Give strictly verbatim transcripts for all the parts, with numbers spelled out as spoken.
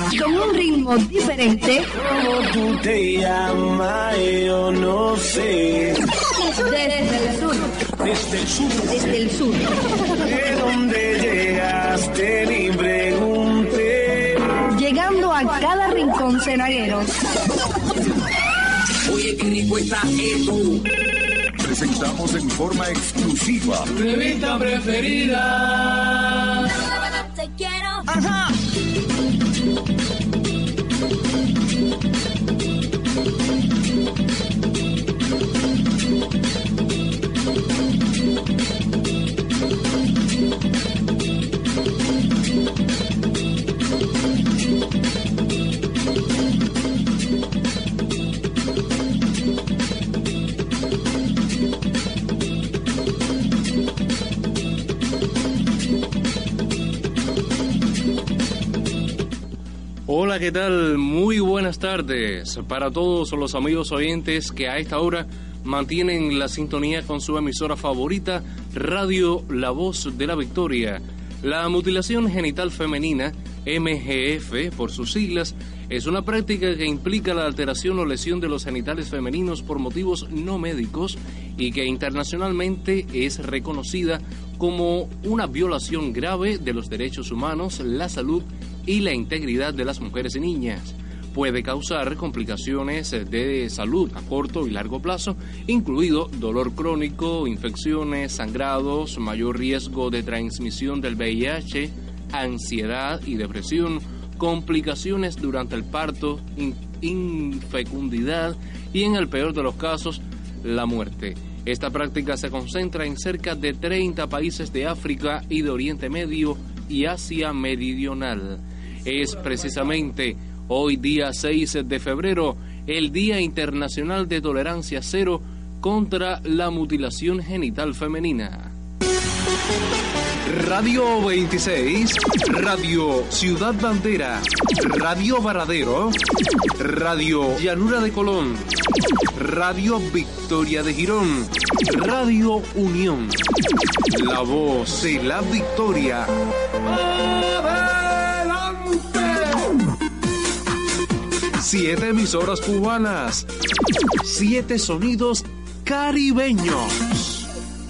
con un ritmo diferente. ¿Cómo tú te llamas? Yo no sé. Desde el sur. Desde el sur. Desde el sur. ¿De dónde llegaste? Ni pregunté. Llegando a cada rincón cenaguero. Oye, qué rico está esto. Presentamos en forma exclusiva tu revista preferida. Te quiero. Ajá. Hola, ¿qué tal? Muy buenas tardes para todos los amigos oyentes que a esta hora mantienen la sintonía con su emisora favorita, Radio La Voz de la Victoria. La mutilación genital femenina, M G F por sus siglas, es una práctica que implica la alteración o lesión de los genitales femeninos por motivos no médicos y que internacionalmente es reconocida como una violación grave de los derechos humanos, la salud y la integridad de las mujeres y niñas. Puede causar complicaciones de salud a corto y largo plazo, incluido dolor crónico, infecciones, sangrados, mayor riesgo de transmisión del V I H, ansiedad y depresión, complicaciones durante el parto, in- infecundidad y, en el peor de los casos, la muerte. Esta práctica se concentra en cerca de treinta países de África y de Oriente Medio y Asia Meridional. Es precisamente hoy, día seis de febrero, el Día Internacional de Tolerancia Cero contra la Mutilación Genital Femenina. Radio veintiséis, Radio Ciudad Bandera, Radio Varadero, Radio Llanura de Colón, Radio Victoria de Girón, Radio Unión, La Voz de la Victoria. Siete emisoras cubanas, siete sonidos caribeños.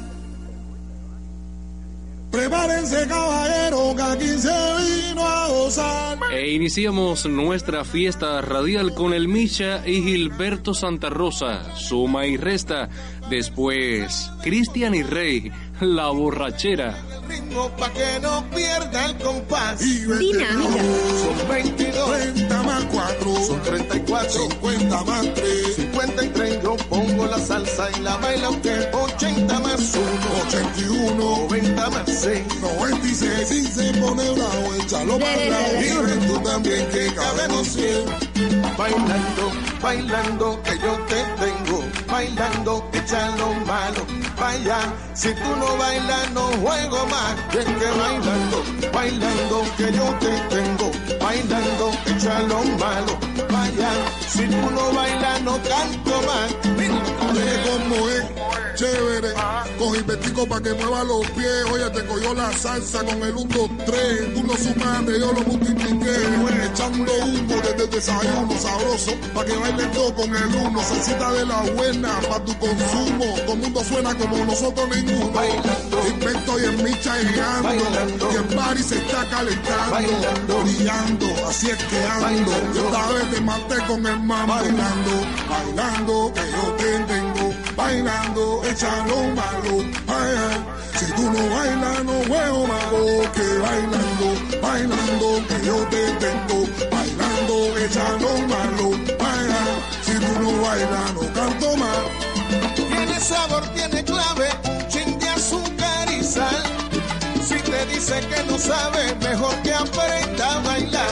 Prepárense, caballero, que aquí se vino a gozar. E iniciamos nuestra fiesta radial con el Micha y Gilberto Santa Rosa, Suma y Resta. Después, Cristian y Rey, La Borrachera. Ritmo pa' que no pierda el compás. Dinámica. Son veintidós, treinta más cuatro, son treinta y cuatro, cincuenta más tres, cincuenta y tres, yo pongo la salsa y la baila usted. ochenta más uno, ochenta y uno, noventa más seis, noventa y seis, si se pone bravo, échalo para el lado. Y ven tú también que cabemos cien. Bailando, bailando que yo te tengo, bailando, échalo malo, vaya, si tú no bailas no juego más, bien que bailando, bailando que yo te tengo, bailando, échalo malo, vaya, si tú no bailas no canto más. Mira cómo es, chévere, con Gilbertico pa' que mueva los pies, oye, te cogió la salsa con el uno, dos, tres, tú lo sumaste, yo lo multipliqué, echando humo desde el desayuno sabroso, pa' que bailen todo con el uno, salsita de la buena, pa' tu consumo, todo el mundo suena como nosotros ninguno, bailando, Gilberto y el Micha girando, bailando, y el party se está calentando, bailando, brillando, así es que ando, bailando, yo esta vez te maté con el mambo, bailando, bailando, que yo te tengo, bailando, échalo malo, ay, ay, si tú no bailas no juego malo, que bailando, bailando, que yo te tengo, bailando, échalo malo, ay, ay, si tú no bailas no canto más. Tiene sabor, tiene clave, un chin de azúcar y sal, si te dice que no sabe, mejor que aprenda a bailar.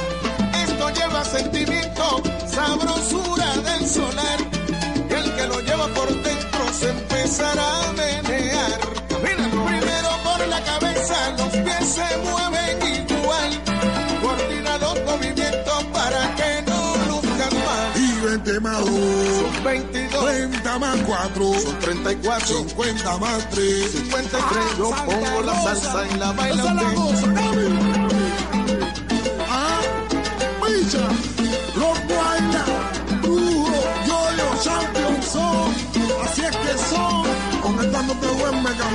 Esto lleva sentimiento, sabrosura del solar, y el que lo lleva por dentro se empezará a menear. Mira, primero por la cabeza, los pies se mueven igual, coordina los movimientos para que no luzcan mal. Y veinte más dos, son veintidós, treinta más cuatro, son treinta y cuatro, cincuenta más tres, cincuenta y tres, yo pongo la salsa y la baila usted. Ah,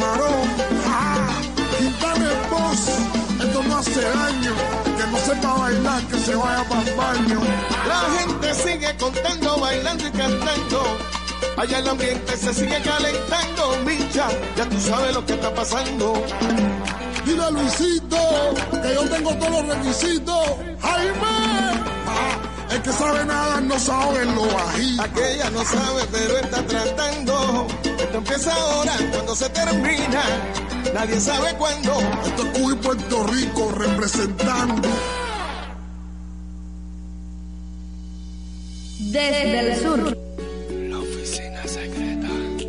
varón. Ah, Quintana es voz, esto no hace daño. Que no sepa bailar, que se vaya para el baño. La gente sigue contando, bailando y cantando. Allá el ambiente se sigue calentando, Micha, ya tú sabes lo que está pasando. Dile a Luisito que yo tengo todos los requisitos. Jaime, ah, el que sabe nada no sabe en lo bajito. Aquella no sabe, pero está tratando. Esto empieza ahora, cuando se termina, nadie sabe cuándo. Esto es Cuba y Puerto Rico representando. Desde el sur. La oficina secreta.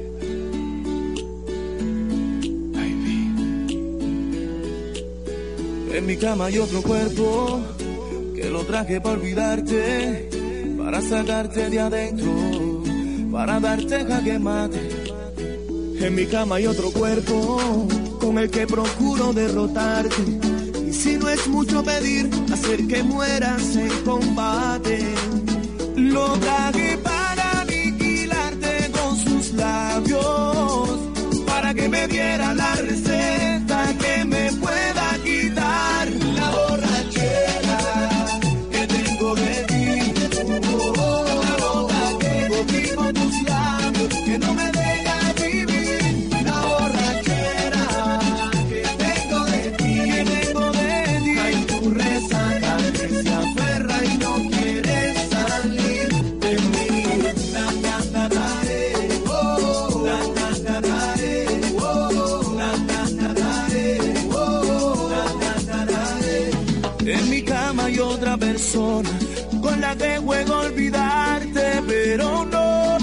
En mi cama hay otro cuerpo que lo traje para olvidarte, para sacarte de adentro, para darte jaque mate. En mi cama hay otro cuerpo con el que procuro derrotarte, y si no es mucho pedir, hacer que mueras en combate. Lo traje para aniquilarte con sus labios, para que me diera la receta que me pueda quitar la borrachera que tengo de ti. Oh, la boca que cogí con tus labios, que no me deja vivir. La borrachera que tengo de ti, que tengo de ti. Hay tu resaca que se aferra y no quiere salir de mí. La, la, la, la, eh, oh, la, la, la, la, eh, oh, la, la, la, la, eh, oh, la, la, la, la, eh. En mi cama hay otra persona con la que juego a olvidarte, pero no,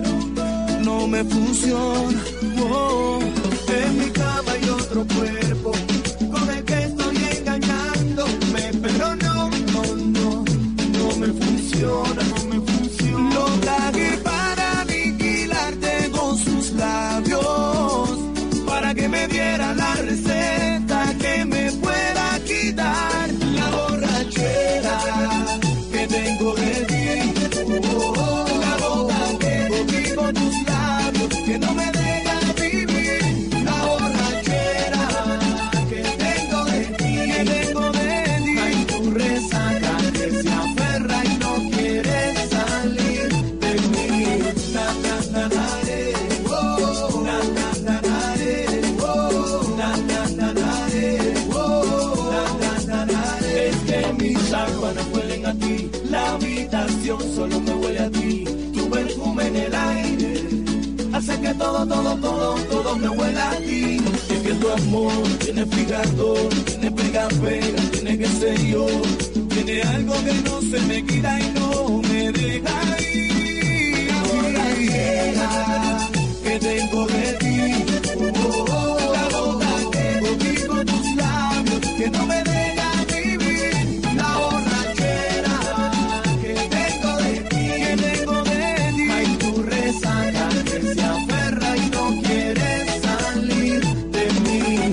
no me funciona. Oh, en mi cama hay otro cuerpo con el que estoy engañándome, pero no, no, no, no me funciona, no me funciona. Lo traje para aniquilarte con sus labios, para que me diera la receta que me pueda quitar la borrachera que tengo de ti. Oh, la boca que cogí con tus labios, que no me deja vivir. La borrachera que tengo de ti, que tengo de ti. Hay tu resaca que se aferra y no quiere salir de mí. Na, na, na, na, eh, oh, na, na, na, na, eh, oh, na, na, na, na, eh, oh, na, na, na, na, eh. Es que mis sábanas huelen a ti, la habitación solo me huele a ti, tu perfume en el aire hace que todo, todo, todo, todo me huela a ti. Es que tu amor tiene picador, tiene pega, pega, tiene que ser yo, tiene algo que no se me quita y no me deja ir. La borrachera que tengo de ti, oh, oh, la boca que cogí con tus labios, que no me deja vivir. La borrachera que tengo de ti, que tengo de ti. Hay tu resaca que se aferra y no quiere salir de mí.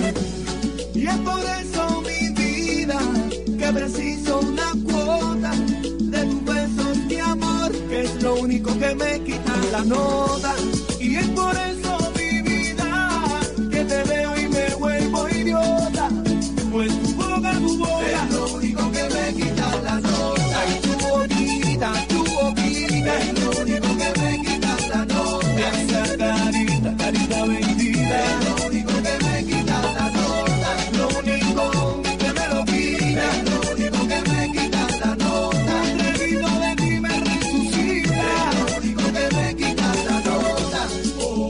Y es por eso, mi vida, que preciso una cuota de tus besos, mi amor, que es lo único que me quita la nota. Y es por eso, mi vida, que te veo y me vuelvo idiota, pues tu boca, tu boca es lo único que me quita la nota. Y tu boquita, tu boquita es lo único que me quita la nota. Esa carita, carita bendita es lo único que me quita la nota. Lo único que me lo quita es lo único que me quita la nota. Un trevito de ti me resucita, es lo único que me quita la nota. Oh,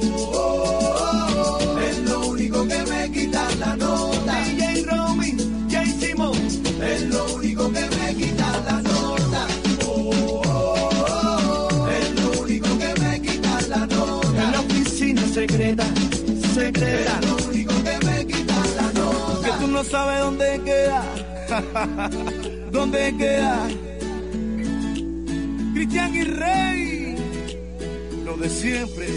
oh, oh, es lo único que me quita la nota. D J Romy, J Simon, es lo único que me quita la nota. Oh, oh, oh, es lo único que me quita la nota. En la oficina secreta, secreta, es lo único que me quita la nota. Que tú no sabes dónde queda, dónde queda. Cristian y Rey, lo de siempre.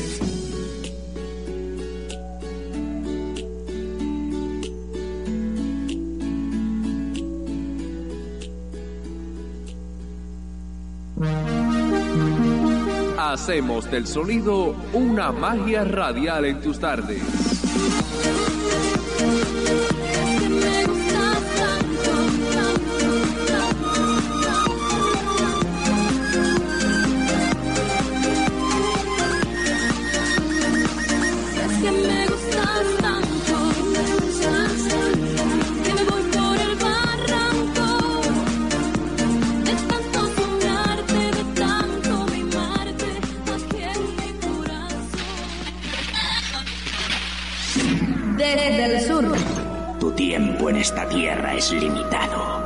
Hacemos del sonido una magia radial en tus tardes. Desde el sur. Tu tiempo en esta tierra es limitado.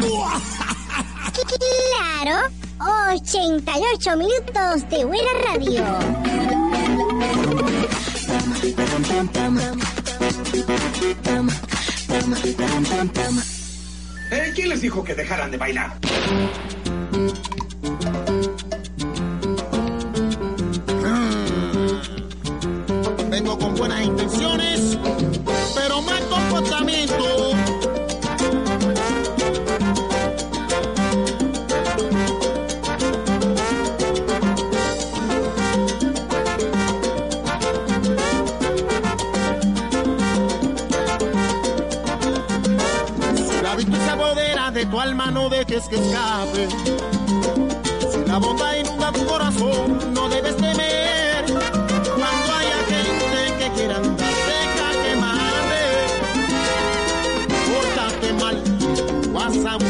Claro, ochenta y ocho minutos de buena radio. ¿Eh? ¿Quién les dijo que dejaran de bailar? Vengo con buenas intenciones, pero mal comportamiento. Si la virtud se apodera de tu alma, no dejes que escape. Si la bondad inunda tu corazón, no debes temer. Cuando haya gente que quiera andar, deja que mate. Pórtate mal, vas a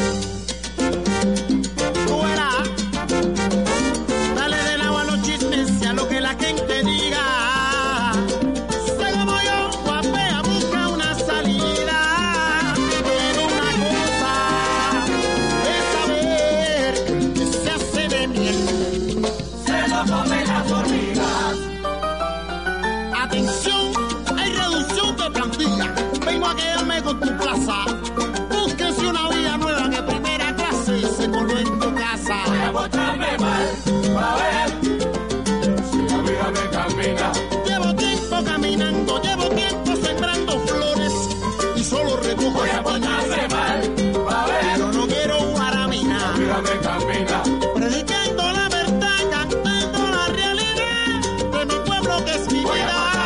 tú verás. Dale de lado a los chismes y a lo que la gente diga. Sé como yo, guapea, busca una salida. Pero una cosa es saber que se hace de miel. Se lo comen las hormigas. Atención, hay reducción de plantilla. Vengo a quedarme con tu plaza. Búsquense una vida nueva que primera clase se coló en tu casa. Voy a botarme mal, pa' ver si la vida me camina. Llevo tiempo caminando, llevo tiempo sembrando flores y solo recojo. Voy a botarme mal, pa' ver. Yo no quiero guaramina. La vida me camina. Predicando la verdad, cantando la realidad de mi pueblo que es mi vida.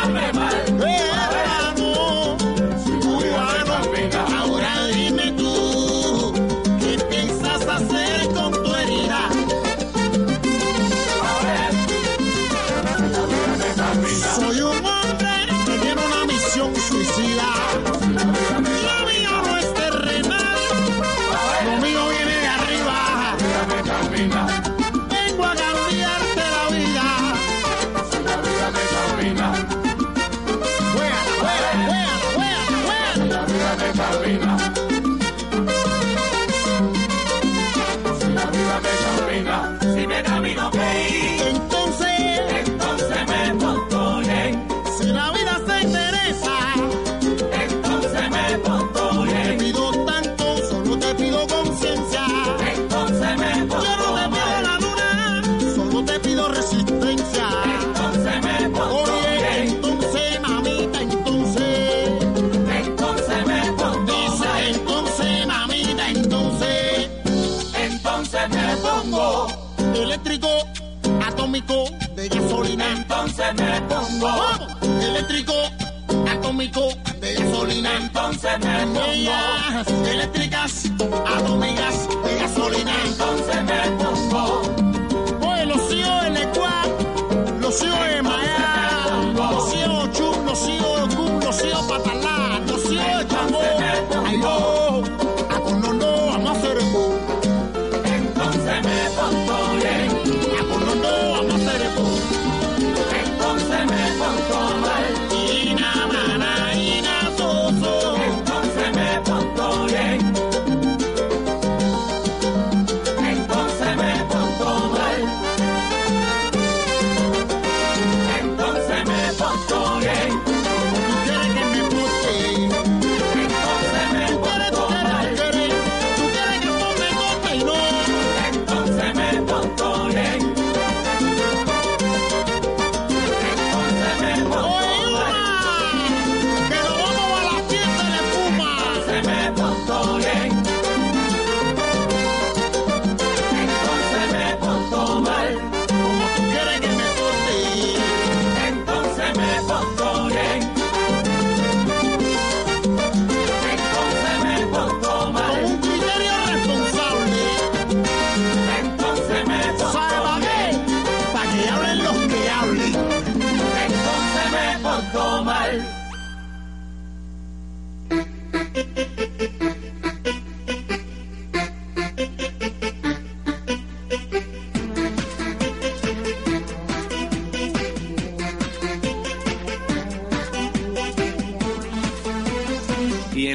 Ahora dime tú, ¿qué piensas hacer con tu herida? Soy un hombre que tiene una misión suicida. Lo mío no es terrenal, lo mío viene de arriba. Vengo a cambiarte la vida. La vida me camina. Juega, juega, juega, juega, juega. La vida me camina. Si la vida me camina. Si me camino que ir. Entonces, entonces me contonen. Si la vida se interesa, entonces me contonen. Te pido tanto, solo te pido conciencia. Entonces me contonen. Yo no te pido la luna, solo te pido resistencia. Entonces me contonen. Oye, entonces mamita, entonces. Entonces me contonen. Entonces mamita, entonces. Entonces me pongo eléctrico, atómico, de gasolina. Entonces me pongo ¿Cómo? eléctrico, atómico, de gasolina. Entonces me pongo ellas eléctricas, atómicas, de gasolina. Entonces me pongo. Oye, los hijos del Ecuador, los hijos de Maya, los hijos de Chum, los hijos de Cum, los hijos de Patalá, los hijos de Chambó. Ay, no, a con no, no, vamos a hacer el boom. Entonces me contonen. A con no, no, vamos a hacer el boom. Entonces me contonen. Ina, mana, ina, soso. Entonces me contonen. Entonces me contonen. Entonces me contonen. Tú quieres que me guste. Entonces me contonen. Tú quieres, tú quieres, tú quieres que ponme corte y no. Entonces me contonen.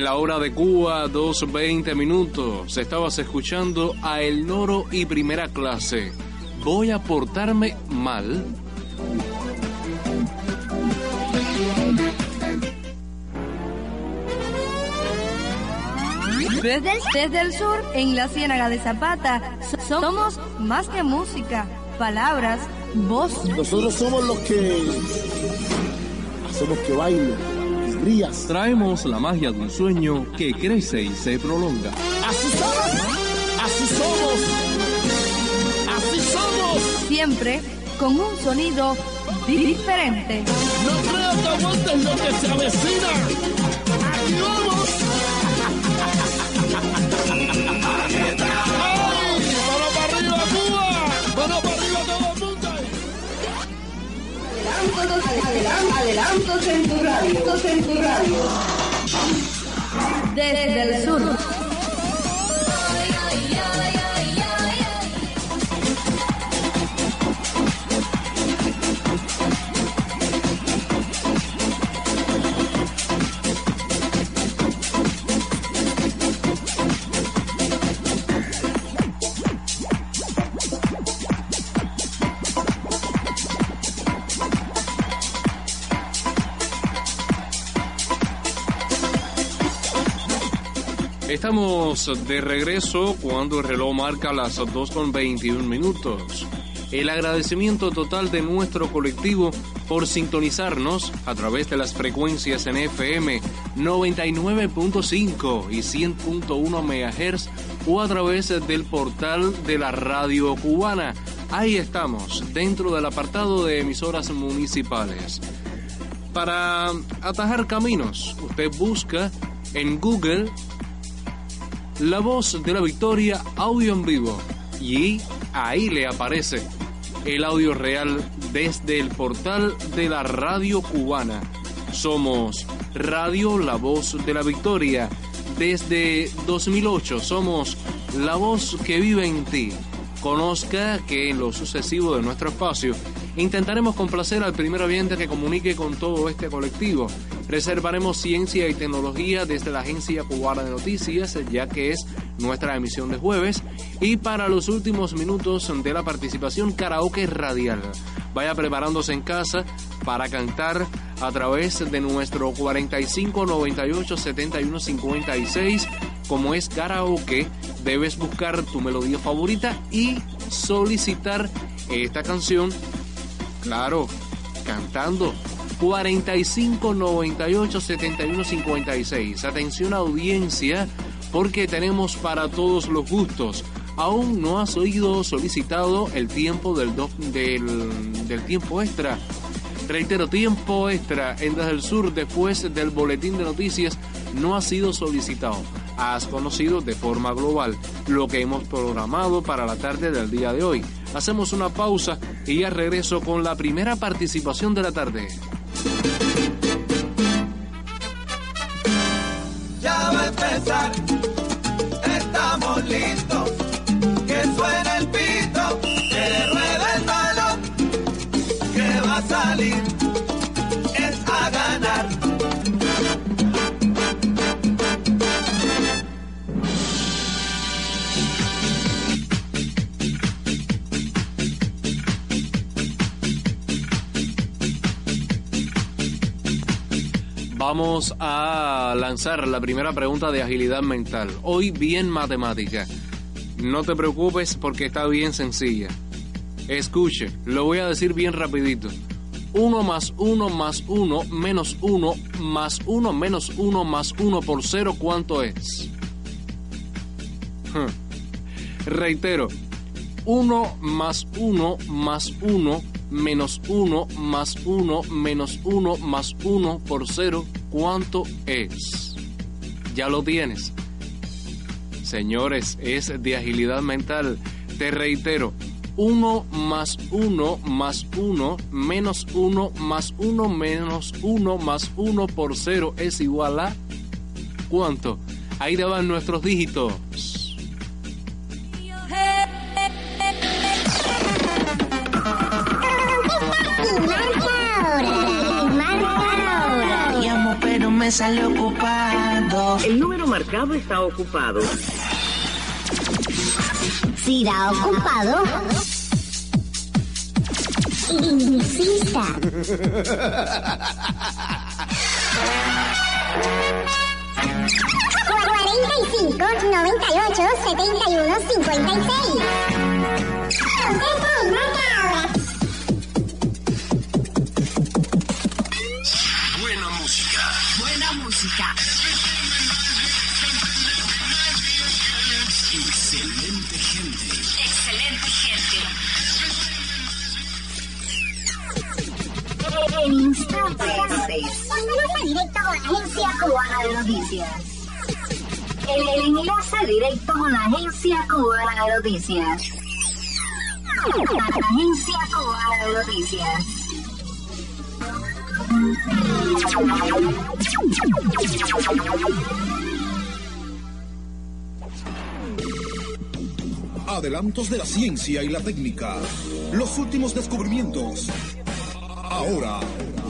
La hora de Cuba, dos veinte minutos. Estabas escuchando a El Noro y Primera Clase. Voy a portarme mal. Desde el, desde el sur, en la Ciénaga de Zapata, so- somos más que música, palabras, voz. Nosotros somos los que hacemos que baile, rías. Traemos la magia de un sueño que crece y se prolonga. Así somos, así somos, así somos. Siempre con un sonido di- diferente. No creo que aguantes lo que se avecina. Aquí vamos. Adelantos en tu radio, en tu radio. Desde el sur. Estamos de regreso cuando el reloj marca las dos con veintiún minutos. El agradecimiento total de nuestro colectivo por sintonizarnos a través de las frecuencias en F M noventa y nueve punto cinco y cien punto uno megahertz o a través del portal de la radio cubana. Ahí estamos, dentro del apartado de emisoras municipales. Para atajar caminos, usted busca en Google La Voz de la Victoria audio en vivo y ahí le aparece el audio real desde el portal de la radio cubana. Somos Radio La Voz de la Victoria. Desde dos mil ocho somos la voz que vive en ti. Conozca que en lo sucesivo de nuestro espacio intentaremos complacer al primer oyente que comunique con todo este colectivo. Reservaremos ciencia y tecnología desde la Agencia Cubana de Noticias, ya que es nuestra emisión de jueves. Y para los últimos minutos de la participación, karaoke radial. Vaya preparándose en casa para cantar a través de nuestro cuarenta y cinco noventa y ocho setenta y uno cincuenta y seis. Como es karaoke, debes buscar tu melodía favorita y solicitar esta canción, claro, cantando. Cuarenta y cinco noventa y ocho setenta y uno cincuenta y seis. Atención audiencia, porque tenemos para todos los gustos. Aún no has oído solicitado el tiempo del, do, del, del tiempo extra. Reitero, tiempo extra en Desde el Sur después del boletín de noticias no ha sido solicitado. Has conocido de forma global lo que hemos programado para la tarde del día de hoy. Hacemos una pausa y ya regreso con la primera participación de la tarde. Ya va a empezar, estamos listos, que suene el pito, que rueda el balón, que va a salir, es a ganar. Vamos a lanzar la primera pregunta de agilidad mental. Hoy bien matemática. No te preocupes porque está bien sencilla. Escuche, lo voy a decir bien rapidito. uno más uno más uno menos uno más uno menos uno más uno por cero, ¿cuánto es? Hmm. Reitero. uno más uno más uno menos uno más uno menos uno más uno por cero, ¿cuánto es? Ya lo tienes. Señores, es de agilidad mental. Te reitero, uno más uno más uno menos uno más uno menos uno más uno por cero es igual a ¿cuánto? Ahí te van nuestros dígitos. Marca ahora, marca ahora. Llamo pero me sale ocupado. El número marcado está ocupado. Si da ocupado, insista. cuarenta y cinco, noventa y ocho, setenta y uno, cincuenta y seis. Buena música. Buena música. Excelente gente. Excelente gente. En instantes. Enlace directo con la Agencia Cubana de Noticias. El enlace directo con la Agencia Cubana de Noticias. La Agencia Cubana de Noticias. Adelantos de la ciencia y la técnica. Los últimos descubrimientos. Ahora.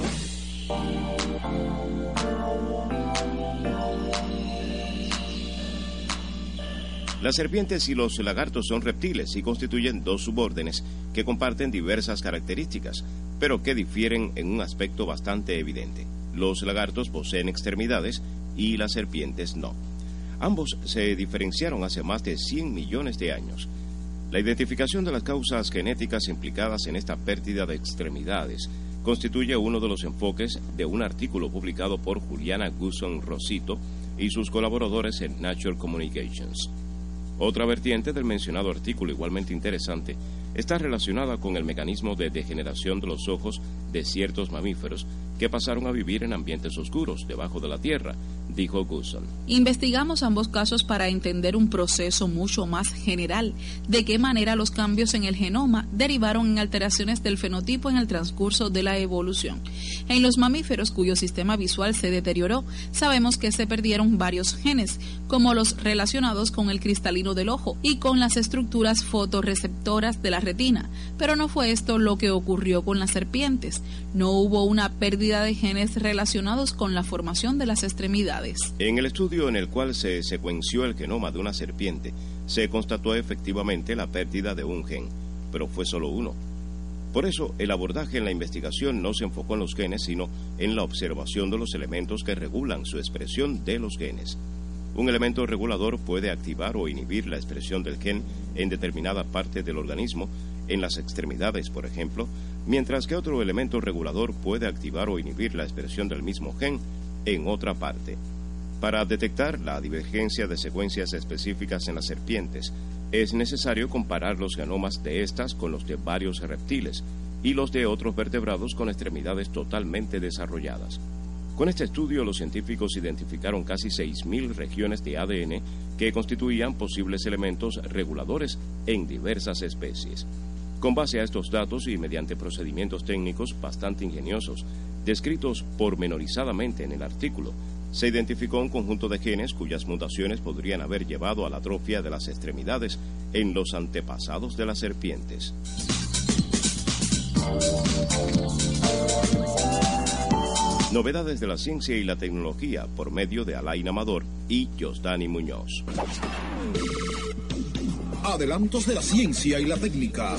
Las serpientes y los lagartos son reptiles y constituyen dos subórdenes que comparten diversas características, pero que difieren en un aspecto bastante evidente. Los lagartos poseen extremidades y las serpientes no. Ambos se diferenciaron hace más de cien millones de años. La identificación de las causas genéticas implicadas en esta pérdida de extremidades constituye uno de los enfoques de un artículo publicado por Juliana Gusson Rosito y sus colaboradores en Nature Communications. Otra vertiente del mencionado artículo igualmente interesante está relacionada con el mecanismo de degeneración de los ojos de ciertos mamíferos que pasaron a vivir en ambientes oscuros debajo de la tierra, dijo Gusson. Investigamos ambos casos para entender un proceso mucho más general, de qué manera los cambios en el genoma derivaron en alteraciones del fenotipo en el transcurso de la evolución. En los mamíferos cuyo sistema visual se deterioró, sabemos que se perdieron varios genes, como los relacionados con el cristalino del ojo y con las estructuras fotorreceptoras de la retina, pero no fue esto lo que ocurrió con las serpientes. No hubo una pérdida de genes relacionados con la formación de las extremidades. En el estudio en el cual se secuenció el genoma de una serpiente, se constató efectivamente la pérdida de un gen, pero fue solo uno. Por eso, el abordaje en la investigación no se enfocó en los genes, sino en la observación de los elementos que regulan su expresión de los genes. Un elemento regulador puede activar o inhibir la expresión del gen en determinada parte del organismo, en las extremidades, por ejemplo, mientras que otro elemento regulador puede activar o inhibir la expresión del mismo gen en otra parte. Para detectar la divergencia de secuencias específicas en las serpientes, es necesario comparar los genomas de estas con los de varios reptiles y los de otros vertebrados con extremidades totalmente desarrolladas. Con este estudio, los científicos identificaron casi seis mil regiones de A D N que constituían posibles elementos reguladores en diversas especies. Con base a estos datos y mediante procedimientos técnicos bastante ingeniosos, descritos pormenorizadamente en el artículo, se identificó un conjunto de genes cuyas mutaciones podrían haber llevado a la atrofia de las extremidades en los antepasados de las serpientes. Novedades de la ciencia y la tecnología por medio de Alain Amador y Yosdani Muñoz. Adelantos de la ciencia y la técnica.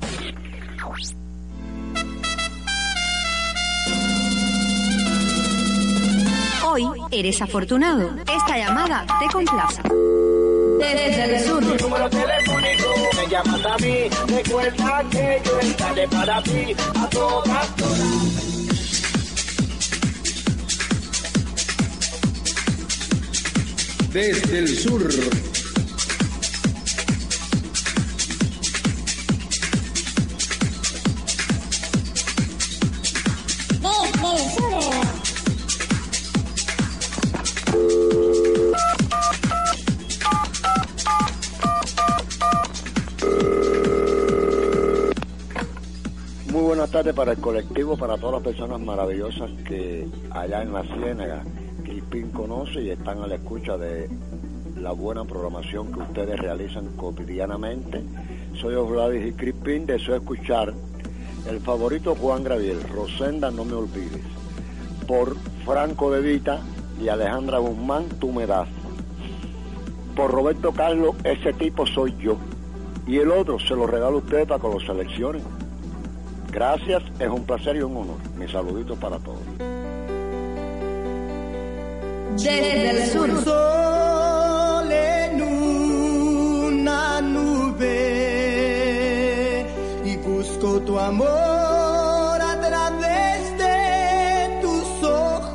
Hoy eres afortunado. Esta llamada te complace. Desde el sur. Tu número telefónico, me llamas a mí. Recuerda que yo estaré para ti a todas horas. Desde el sur. Muy buenas tardes para el colectivo, para todas las personas maravillosas que allá en la Ciénaga Crispín conoce y están a la escucha de la buena programación que ustedes realizan cotidianamente. Soy Osladis y Crispín, deseo escuchar el favorito Juan Gabriel, Rosenda, no me olvides, por Franco De Vita y Alejandra Guzmán, Tú me das. Por Roberto Carlos, Ese tipo soy yo. Y el otro se lo regalo a ustedes para que lo seleccionen. Gracias, es un placer y un honor. Mis saluditos para todos. Desde el sur. Sol en una nube y busco tu amor a través de tus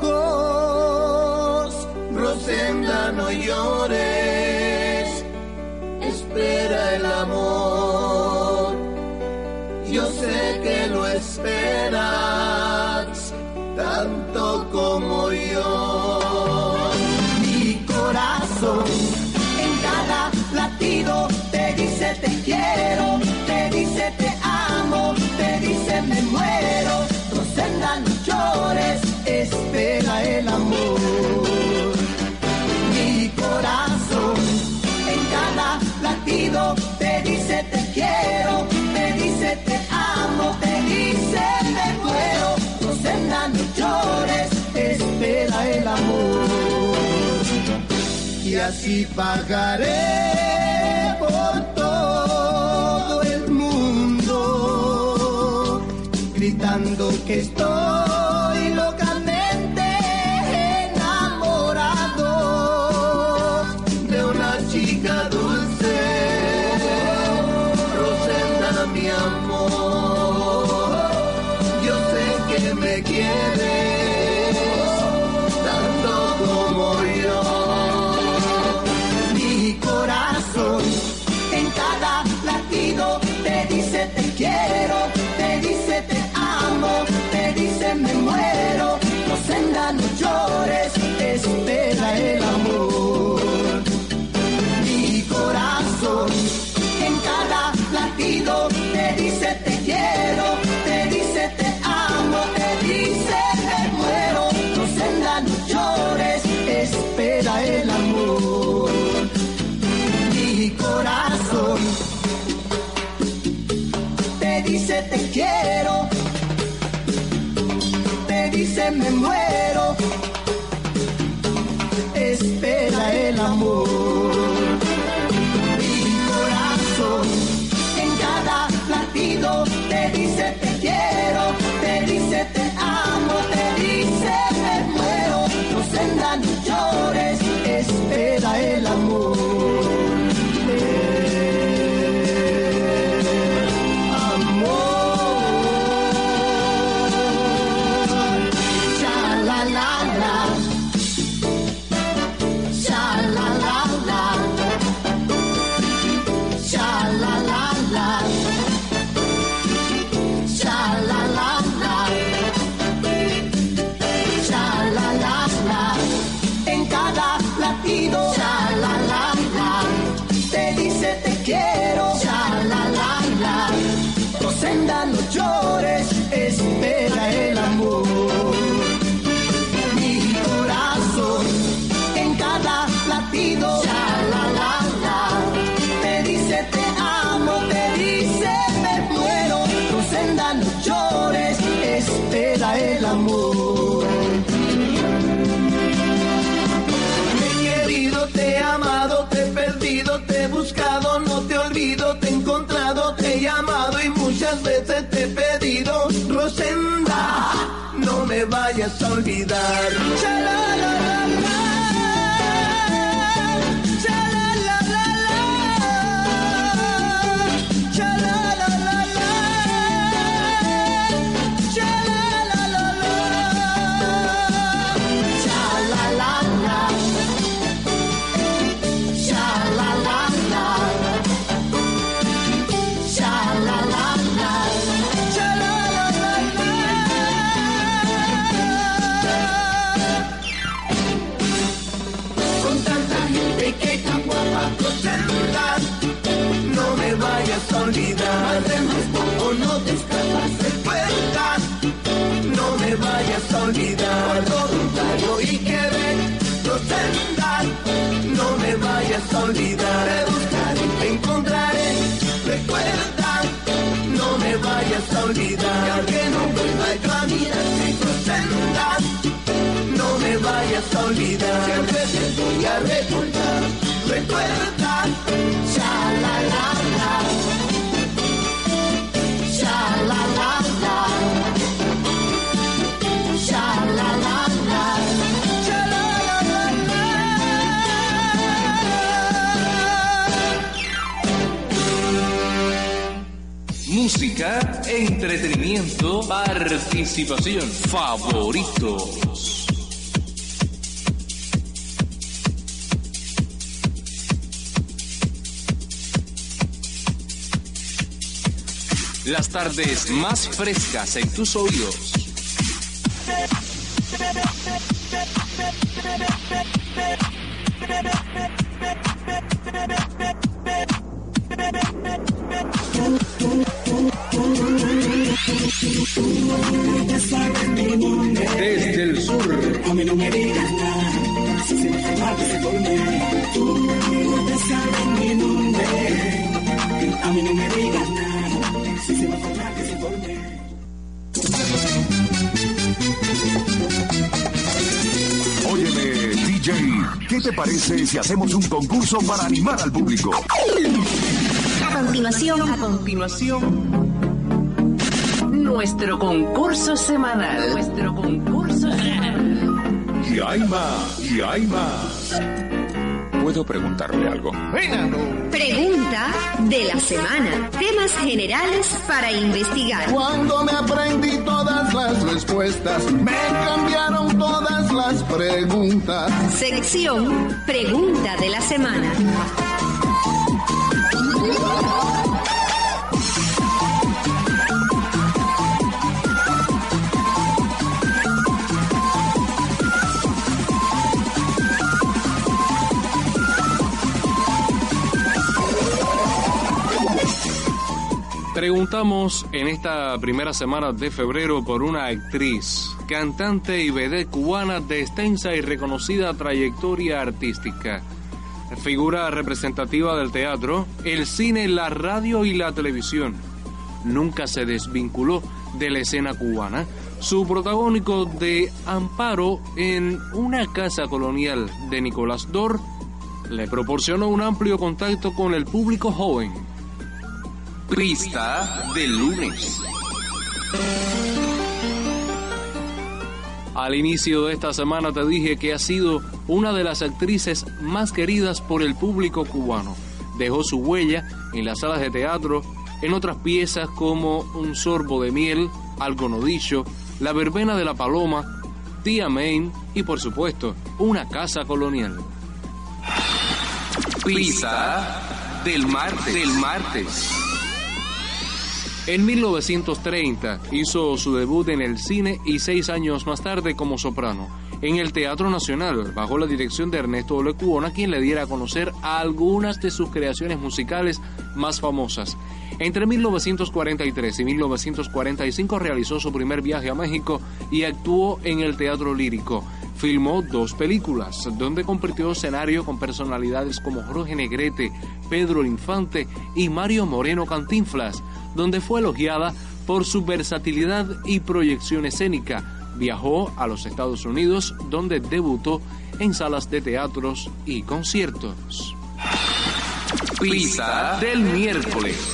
ojos. Rosenda, no llores, espera el amor. Yo sé que lo esperas tanto como yo. Mi corazón en cada latido te dice te quiero, te dice te amo, te dice me muero. Rosenda, no llores, espera el amor. Mi corazón en cada latido te dice te quiero, te dice te amo, te dice me muero. Rosenda, no llores, espera el amor. Y así pagaré por todo el mundo, gritando que estoy locamente enamorado de una chica dulce. Rosenda, mi amor, yo sé que me quieres tanto como yo. Mi corazón en cada latido te dice te quiero, te dice te amo, te dice me muero. Rosenda, no llores, espera el amor. Mi corazón en cada latido te dice te quiero, te dice te amo, te dice me muero. Rosenda, no llores, espera el amor. Mi corazón te dice te quiero, te dice me muero. Espera el amor. Mi corazón en cada latido te dice te quiero, te dice te amo, te dice me muero. Rosenda, no llores, espera el amor. Rosenda, no llores, espera el amor. Mi corazón en cada latido te dice te amo, te dice me muero. Rosenda, no llores, espera el amor. Te he querido, te he amado, te he perdido, te he buscado, no te olvido, te he encontrado, te he llamado y muchas veces te he pedido. Rosenda, no me vayas a olvidar. Cha-la-la-la-la. Olvidar, o no te escapas de cuenta, no me vayas a olvidar. Por voluntario y que ven, Rosenda, no me vayas a olvidar. Te buscaré, te encontraré, recuerda, no me vayas a olvidar. Y aunque no vuelva yo a mirarte, Rosenda, no me vayas a olvidar. música, entretenimiento, participación, favoritos. Las tardes más frescas en tus oídos. Desde el sur. A mí no me digas nada, si se me trata por mí. Tú no te sabes mi nombre. A mí no me digas nada, si se me trata por mí. Óyeme, D J, ¿qué te parece si hacemos un concurso para animar al público? A continuación, a continuación, nuestro concurso semanal. Nuestro concurso semanal. Y hay más, y hay más. ¿Puedo preguntarle algo? Pregunta de la semana. Temas generales para investigar. Cuando me aprendí todas las respuestas, me cambiaron todas las preguntas. Sección Pregunta de la semana. Preguntamos en esta primera semana de febrero por una actriz, cantante y vedette cubana de extensa y reconocida trayectoria artística. Figura representativa del teatro, el cine, la radio y la televisión. Nunca se desvinculó de la escena cubana. Su protagónico de Amparo en Una casa colonial de Nicolás Dor le proporcionó un amplio contacto con el público joven. Pista del lunes. Al inicio de esta semana te dije que ha sido una de las actrices más queridas por el público cubano. Dejó su huella en las salas de teatro, en otras piezas como Un sorbo de miel, Algo no dicho, La verbena de la paloma, Tía Main y por supuesto, Una casa colonial. Pista del martes. Del martes. En mil novecientos treinta hizo su debut en el cine y seis años más tarde como soprano en el Teatro Nacional, bajo la dirección de Ernesto Lecuona, quien le diera a conocer a algunas de sus creaciones musicales más famosas. Entre mil novecientos cuarenta y tres y mil novecientos cuarenta y cinco realizó su primer viaje a México y actuó en el Teatro Lírico. Filmó dos películas, donde compartió escenario con personalidades como Jorge Negrete, Pedro Infante y Mario Moreno Cantinflas, donde fue elogiada por su versatilidad y proyección escénica. Viajó a los Estados Unidos, donde debutó en salas de teatros y conciertos. Pista del miércoles.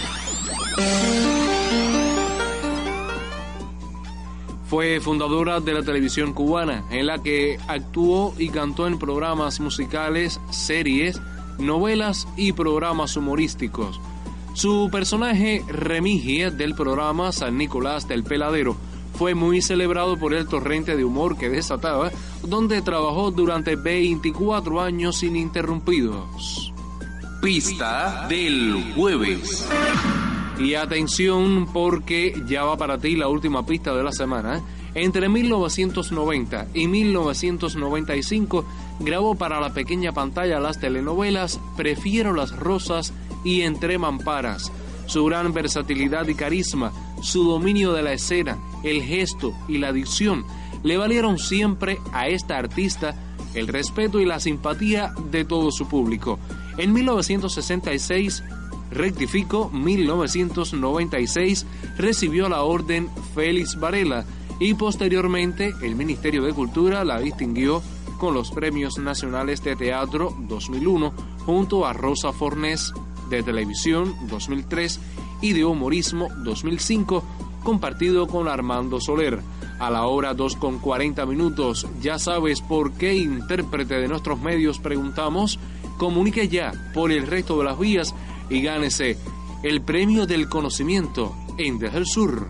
Fue fundadora de la televisión cubana, en la que actuó y cantó en programas musicales, series, novelas y programas humorísticos. Su personaje Remigia del programa San Nicolás del Peladero fue muy celebrado por el torrente de humor que desataba, donde trabajó durante veinticuatro años ininterrumpidos. Pista del jueves. Y atención, porque ya va para ti la última pista de la semana. Entre mil novecientos noventa y mil novecientos noventa y cinco grabó para la pequeña pantalla las telenovelas Prefiero las rosas y Entre mamparas. Su gran versatilidad y carisma, su dominio de la escena, el gesto y la dicción le valieron siempre a esta artista el respeto y la simpatía de todo su público. En mil novecientos sesenta y seis, rectifico, mil novecientos noventa y seis, recibió la Orden Félix Varela y posteriormente el Ministerio de Cultura la distinguió con los Premios Nacionales de Teatro dos mil uno junto a Rosa Fornés, de Televisión dos mil tres y de Humorismo dos mil cinco, compartido con Armando Soler. A la hora dos con cuarenta minutos, ya sabes por qué intérprete de nuestros medios preguntamos. Comunique ya por el resto de las vías y gánese el premio del conocimiento en Desde el Sur.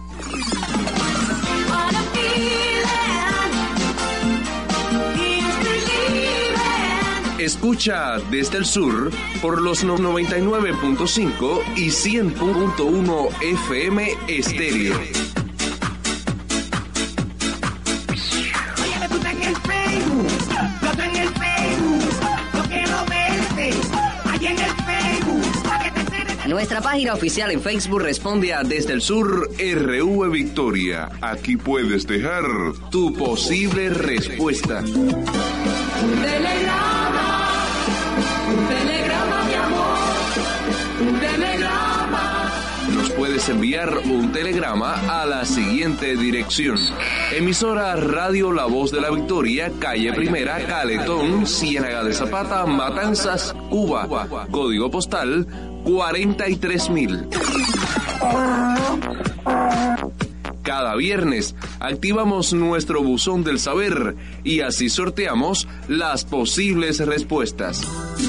Escucha Desde el Sur por los noventa y nueve punto cinco y cien punto uno F M estéreo. Nuestra página oficial en Facebook responde a Desde el Sur R V Victoria. Aquí puedes dejar tu posible respuesta. Un telegrama, un telegrama, mi amor, un telegrama. Nos puedes enviar un telegrama a la siguiente dirección: emisora Radio La Voz de la Victoria, calle Primera, Caletón, Ciénaga de Zapata, Matanzas, Cuba. Código postal cuarenta y tres mil. Cada viernes activamos nuestro buzón del saber y así sorteamos las posibles respuestas.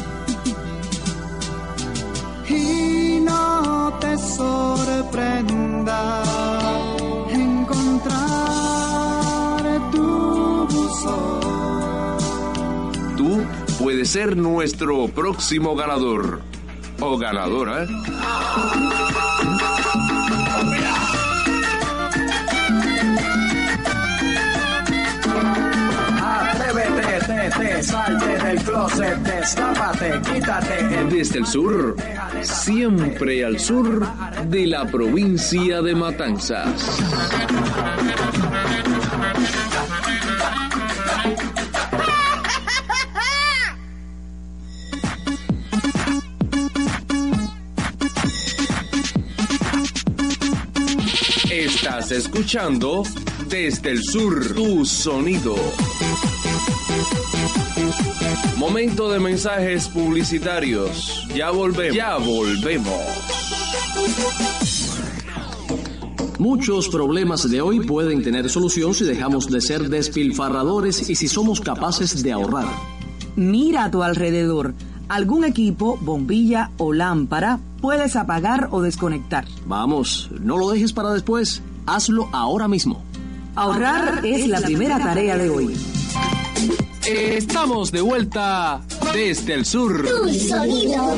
Y no te sorprenda encontrar tu buzón. Tú puedes ser nuestro próximo ganador o ganadora. Atrévete, te, te, salte del closet, destápate, quítate el... Desde el Sur, siempre al sur de la provincia de Matanzas. Estás escuchando Desde el Sur, tu sonido. Momento de mensajes publicitarios. Ya volvemos. Ya volvemos. Muchos problemas de hoy pueden tener solución si dejamos de ser despilfarradores y si somos capaces de ahorrar. Mira a tu alrededor. Algún equipo, bombilla o lámpara puedes apagar o desconectar. Vamos, no lo dejes para después. Hazlo ahora mismo. Ahorrar es la primera tarea de hoy. Estamos de vuelta desde el sur. Tu sonido.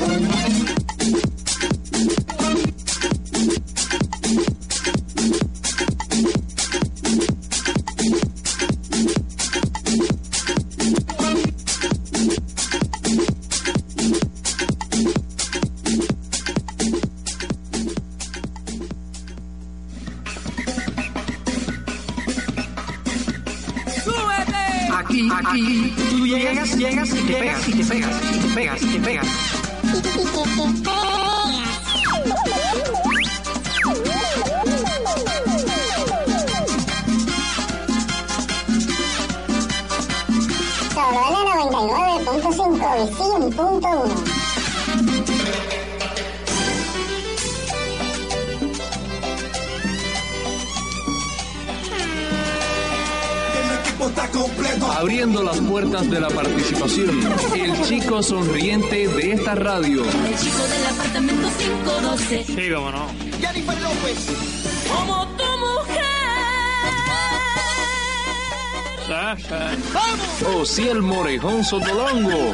Aquí, aquí, tú llegas, llegas y te pegas, y te pegas, y te pegas, y te pegas. Solo en la noventa y nueve punto cinco y cien punto uno. Abriendo las puertas de la participación, el chico sonriente de esta radio. El chico del apartamento cinco doce. Sí, cómo no. Jennifer López. Como tu mujer. Sasha. O si el Morejón Sotolongo.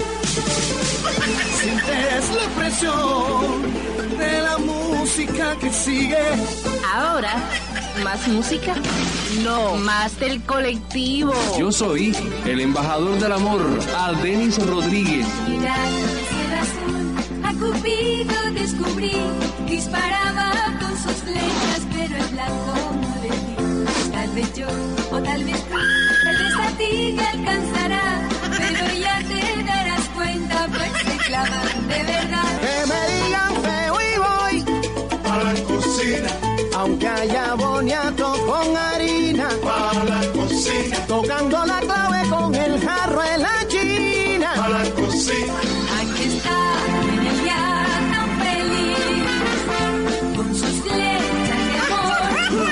Sientes la presión de la música que sigue. Ahora, ¿más música? No, más del colectivo. Yo soy el embajador del amor, Aldenis Rodríguez. Mirando el cielo azul, a Cupido descubrí, disparaba con sus flechas, pero el blanco no le di. Tal vez yo, o tal vez tú, tal vez a ti te alcanzará, pero ya te darás cuenta, pues te clavan de verdad. Que me digan feo y voy para la cocina. Aunque haya boniato con harina, para la cocina. Tocando la clave con el jarro en la china, para la cocina. Aquí está, en el día tan feliz, con sus letras de amor.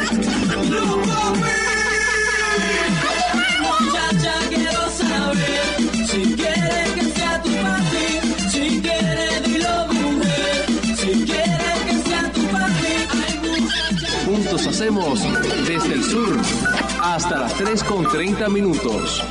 Muchacha, quiero saber si quieres que sea tu papi, si quieres dilo mujer, si quieres. hacemos desde el sur hasta las tres con treinta minutos.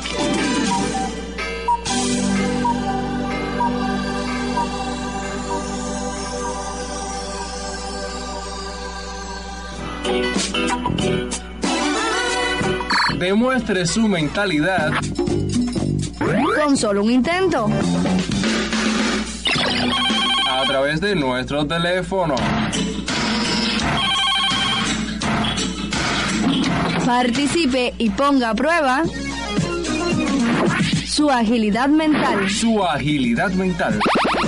Demuestre su mentalidad con solo un intento a través de nuestro teléfono. Participe y ponga a prueba su agilidad mental. Su agilidad mental.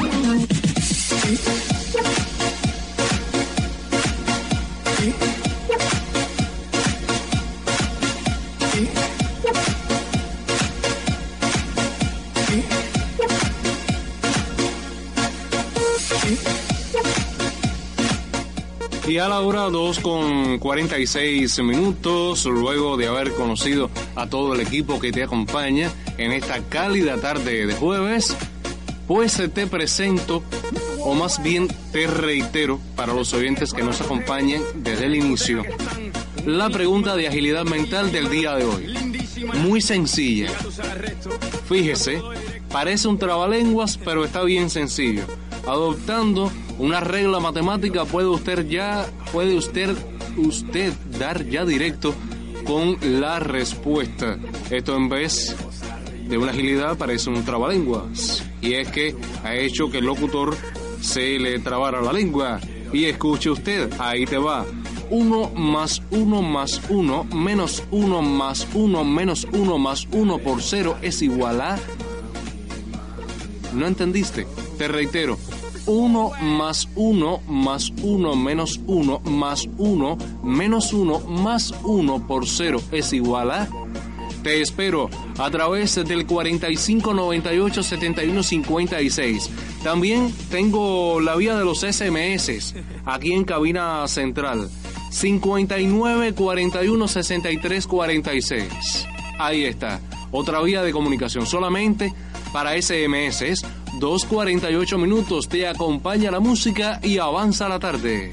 Y a la hora dos con cuarenta y seis minutos, luego de haber conocido a todo el equipo que te acompaña en esta cálida tarde de jueves, pues te presento, o más bien te reitero para los oyentes que nos acompañan desde el inicio, la pregunta de agilidad mental del día de hoy. Muy sencilla. Fíjese, parece un trabalenguas, pero está bien sencillo. Adoptando una regla matemática puede usted ya puede usted usted dar ya directo con la respuesta. Esto en vez de una agilidad parece un trabalenguas, y es que ha hecho que el locutor se le trabara la lengua. Y escuche usted, ahí te va. Uno más uno más uno menos uno más uno menos uno más uno por cero es igual a... ¿No entendiste? Te reitero. uno más uno más uno menos uno más uno menos uno más uno por cero es igual a... Te espero a través del cuarenta y cinco noventa y ocho setenta y uno cincuenta y seis. También tengo la vía de los S M S aquí en cabina central. cincuenta y nueve cuarenta y uno sesenta y tres cuarenta y seis. Ahí está. Otra vía de comunicación solamente para S M S. dos cuarenta y ocho minutos, te acompaña la música y avanza la tarde.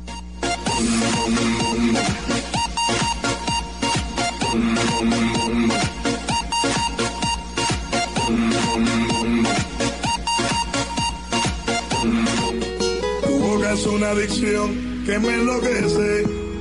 Tu boca es una adicción que me enloquece.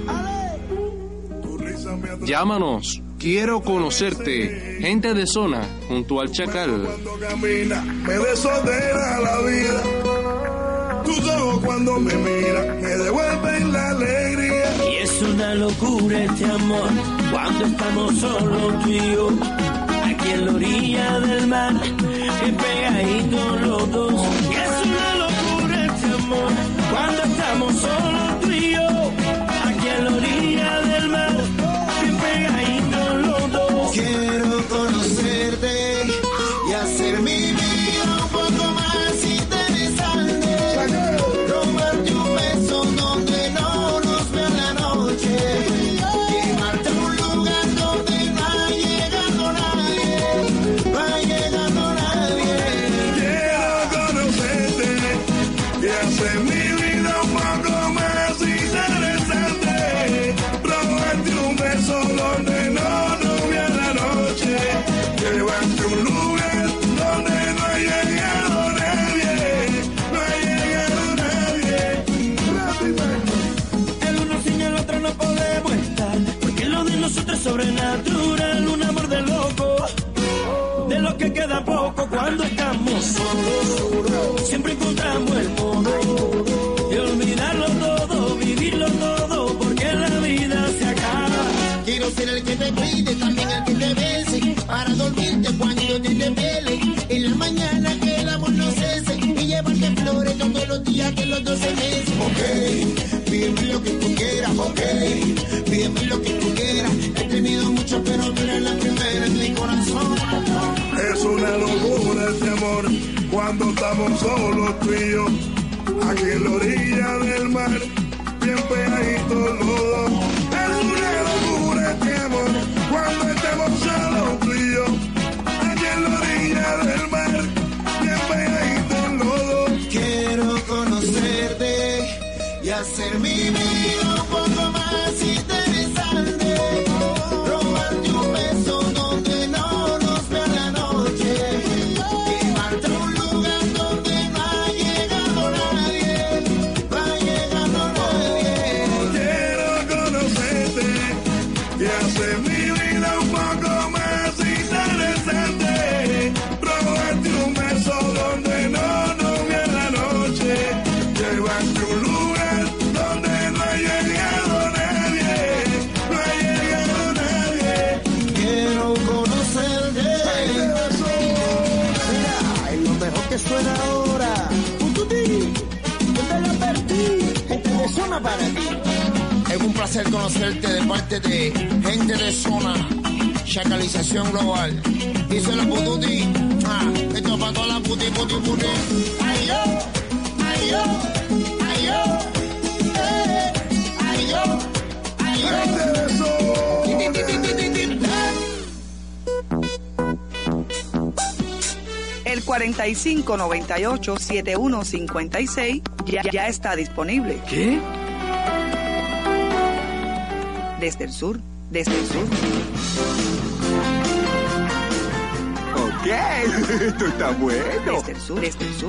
Llámanos, quiero conocerte. Gente de zona, junto al Chacal. Cuando camina, me desordena la vida. Tus ojos cuando me miran, me devuelven la alegría. Y es una locura este amor, cuando estamos solos tú y yo. Aquí en la orilla del mar, bien pegaditos los dos. Y es una locura este amor, cuando estamos solos tú y yo. Aquí en la orilla del mar, bien pegaditos los dos. Quiero conocerte y hacer mi vida un poco más interesante. Robarte un beso donde no nos vea la noche. Llevarte a un lugar donde no ha llegado nadie. No ha llegado nadie. Quiero conocerte y hacer mi vida un poco más interesante. Robarte un beso donde no nos vea la noche. Llevarte a un lugar donde no ha llegado nadie. No ha llegado nadie. El uno sin el otro no podemos estar, porque lo de nosotros es sobrenatural, un amor de loco, de lo que queda poco cuando estamos solos. Siempre encontramos el modo de olvidarlo todo, vivirlo todo, porque la vida se acaba. Quiero ser el que te cuide, también el que te bese, para dormirte cuando yo te desvele. En la mañana que el amor no cese, y llevarte flores todos los días que los doce meses. Ok, pídeme lo que tú quieras, ok, pídeme lo que tú quieras. He tenido mucho, pero tú eres la primera en mi corazón. Es una locura este amor cuando estamos solos tú y yo. Aquí en la orilla del mar, bien pegaditos los dos. Es una locura este amor cuando estemos solos tú y yo. Aquí en la orilla del mar, bien pegaditos los dos. Quiero conocerte y hacer hacer mi vida un poco más interesante. Robarte un beso donde no nos vea la noche. Llevarte a un lugar donde no ha llegado nadie. No ha llegado nadie. Quiero conocerte y hacer mi vida un poco más interesante. Robarte un beso donde no nos vea la noche. Llevarte a un lugar donde no ha llegado nadie. No ha llegado nadie. Quiero conocerte. Mira, y lo mejor que suena ahora. Pututi, yo te lo advertí. Gente de zona para ti. Es un placer conocerte de parte de gente de zona. Chacalización global. Dice la pututi. Ah, esto es para toda la puti, puti, puti. Ay, yo. Ay, yo. Ay, yo. Eh. Ay, yo. Ay, yo. Ti, ti, ti, ti, ti, ti, ti. El cuarenta y cinco noventa y ocho setenta y uno cincuenta y seis ya, ya está disponible. ¿Qué? Desde el sur, desde el sur. Ok, esto está bueno. Desde el sur, desde el sur.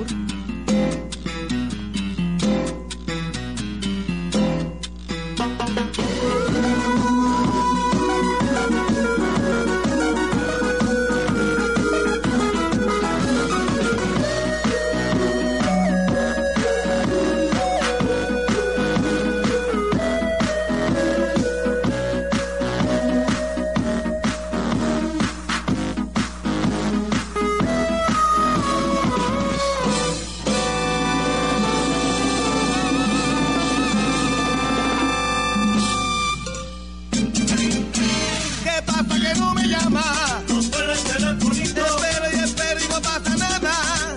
¿Qué pasa que no me llama? No suena el telefonito. Espero y espero y no pasa nada.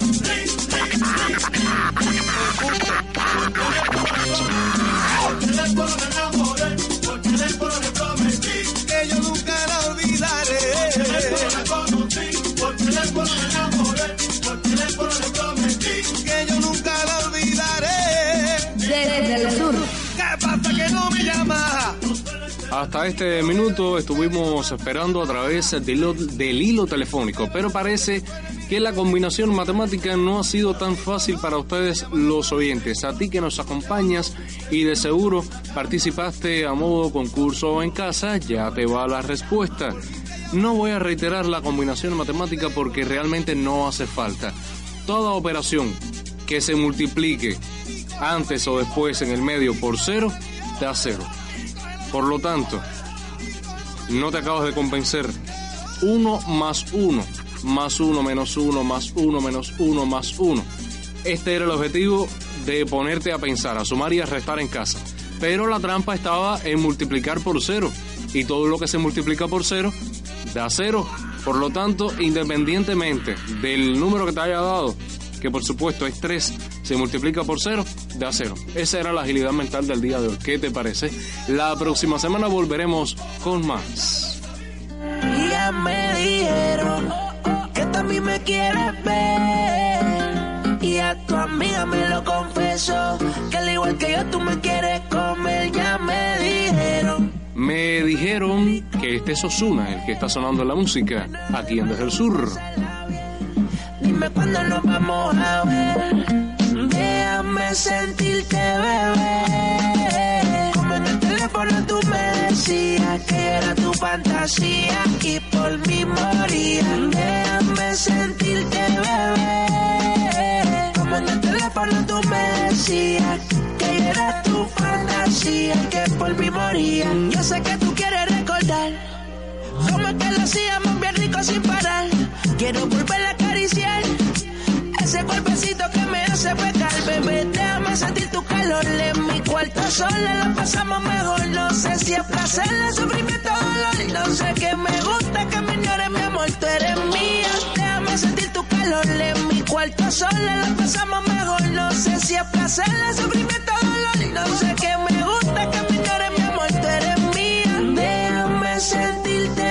Por teléfono me enamoré, por teléfono le prometí que yo nunca la olvidaré. Por teléfono la conocí, por teléfono me enamoré, por teléfono le prometí que yo nunca la olvidaré. Desde el sur. ¿Qué pasa que no me llama? Hasta este minuto estuvimos esperando a través del hilo, del hilo telefónico, pero parece que la combinación matemática no ha sido tan fácil para ustedes los oyentes. A ti que nos acompañas y de seguro participaste a modo concurso en casa, ya te va la respuesta. No voy a reiterar la combinación matemática porque realmente no hace falta. Toda operación que se multiplique antes o después en el medio por cero, da cero. Por lo tanto, no te acabas de convencer. Uno más uno, más uno menos uno, más uno menos uno, más uno. Este era el objetivo de ponerte a pensar, a sumar y a restar en casa. Pero la trampa estaba en multiplicar por cero. Y todo lo que se multiplica por cero, da cero. Por lo tanto, independientemente del número que te haya dado, que por supuesto es tres, se multiplica por cero, da cero. Esa era la agilidad mental del día de hoy. ¿Qué te parece? La próxima semana volveremos con más. Ya me dijeron que también me quieres ver. Y a tu amiga me lo confesó, que al igual que yo tú me quieres comer. Ya me dijeron. Me dijeron que este es Ozuna, el que está sonando la música aquí en Desde el Sur. Dime cuándo nos vamos a ver. Déjame sentirte, bebé. Como en el teléfono tú me decías que era tu fantasía y por mí moría. Déjame sentirte, bebé. Como en el teléfono tú me decías que era tu fantasía que por mí moría. Yo sé que tú quieres recordar cómo es que lo hacíamos bien rico sin parar. Quiero volver a acariciar ese cuerpecito que me hace pecar, bebé. Déjame sentir tu calor en mi cuarto sola, la pasamos mejor. No sé si es placer, el sufrimiento, dolor. No sé qué me gusta, que me ignores, mi amor, tú eres mía. Déjame sentir tu calor en mi cuarto sola, la pasamos mejor. No sé si es placer, el sufrimiento, dolor. No sé qué me gusta, que me ignores, mi amor, tú eres mía. Déjame sentirte,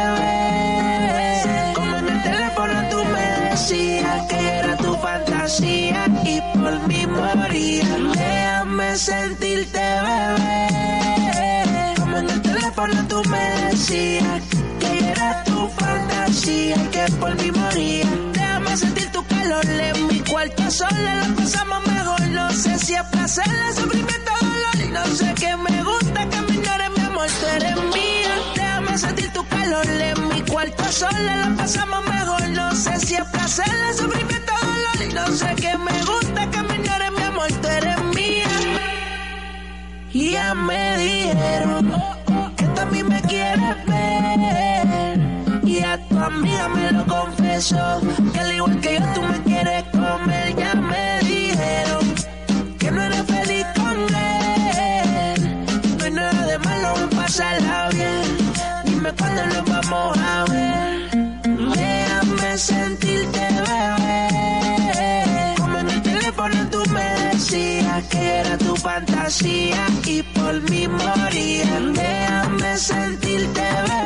bebé. Como en el teléfono tú me decías que fantasía y por mí moría. Déjame sentirte, bebé. Como en el teléfono tú me decías que era tu fantasía y que por mí moría. Déjame sentir tu calor en mi cuarto sola, la pasamos mejor. No sé si es placer, sufrimiento, dolor, y no sé qué me gusta, que mi no eres mi amor, tú eres mía. Déjame sentir tu calor en mi cuarto sola, la pasamos mejor. No sé si es placer, sufrimiento, dolor, y no sé qué me gusta, que mi no eres mi amor, tú eres mía. Y ya me dijeron que tú a mí me quieres ver, y a tu amiga me lo confesó, que al igual que yo tú me quieres comer. Ya me dijeron que no eres feliz con él, no hay nada de malo en pasarla bien. Dime cuándo nos vamos a ver, déjame sentirte, bebé. Como en el teléfono tú me decías que era tu fantasía y por mí moría. Déjame sentirte,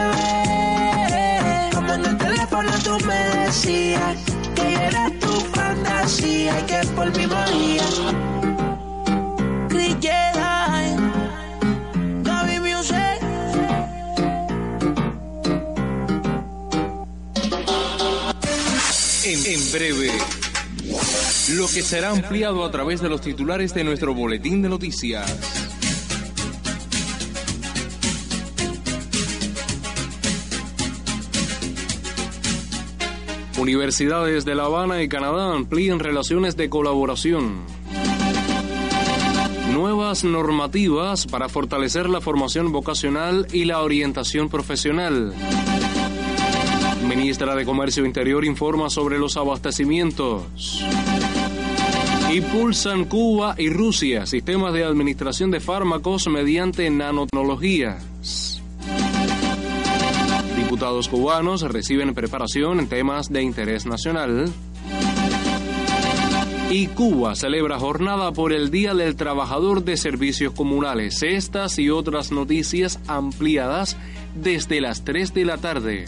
bebé. Como en el teléfono tú me decías que era tu fantasía y que por mí moría. Chris Jedi, Gaby Music. En, en breve, lo que será ampliado a través de los titulares de nuestro boletín de noticias. Universidades de La Habana y Canadá amplían relaciones de colaboración. Nuevas normativas para fortalecer la formación vocacional y la orientación profesional. Ministra de Comercio Interior informa sobre los abastecimientos. Impulsan Cuba y Rusia sistemas de administración de fármacos mediante nanotecnologías. Diputados cubanos reciben preparación en temas de interés nacional. Y Cuba celebra jornada por el Día del Trabajador de Servicios Comunales. Estas y otras noticias ampliadas desde las tres de la tarde.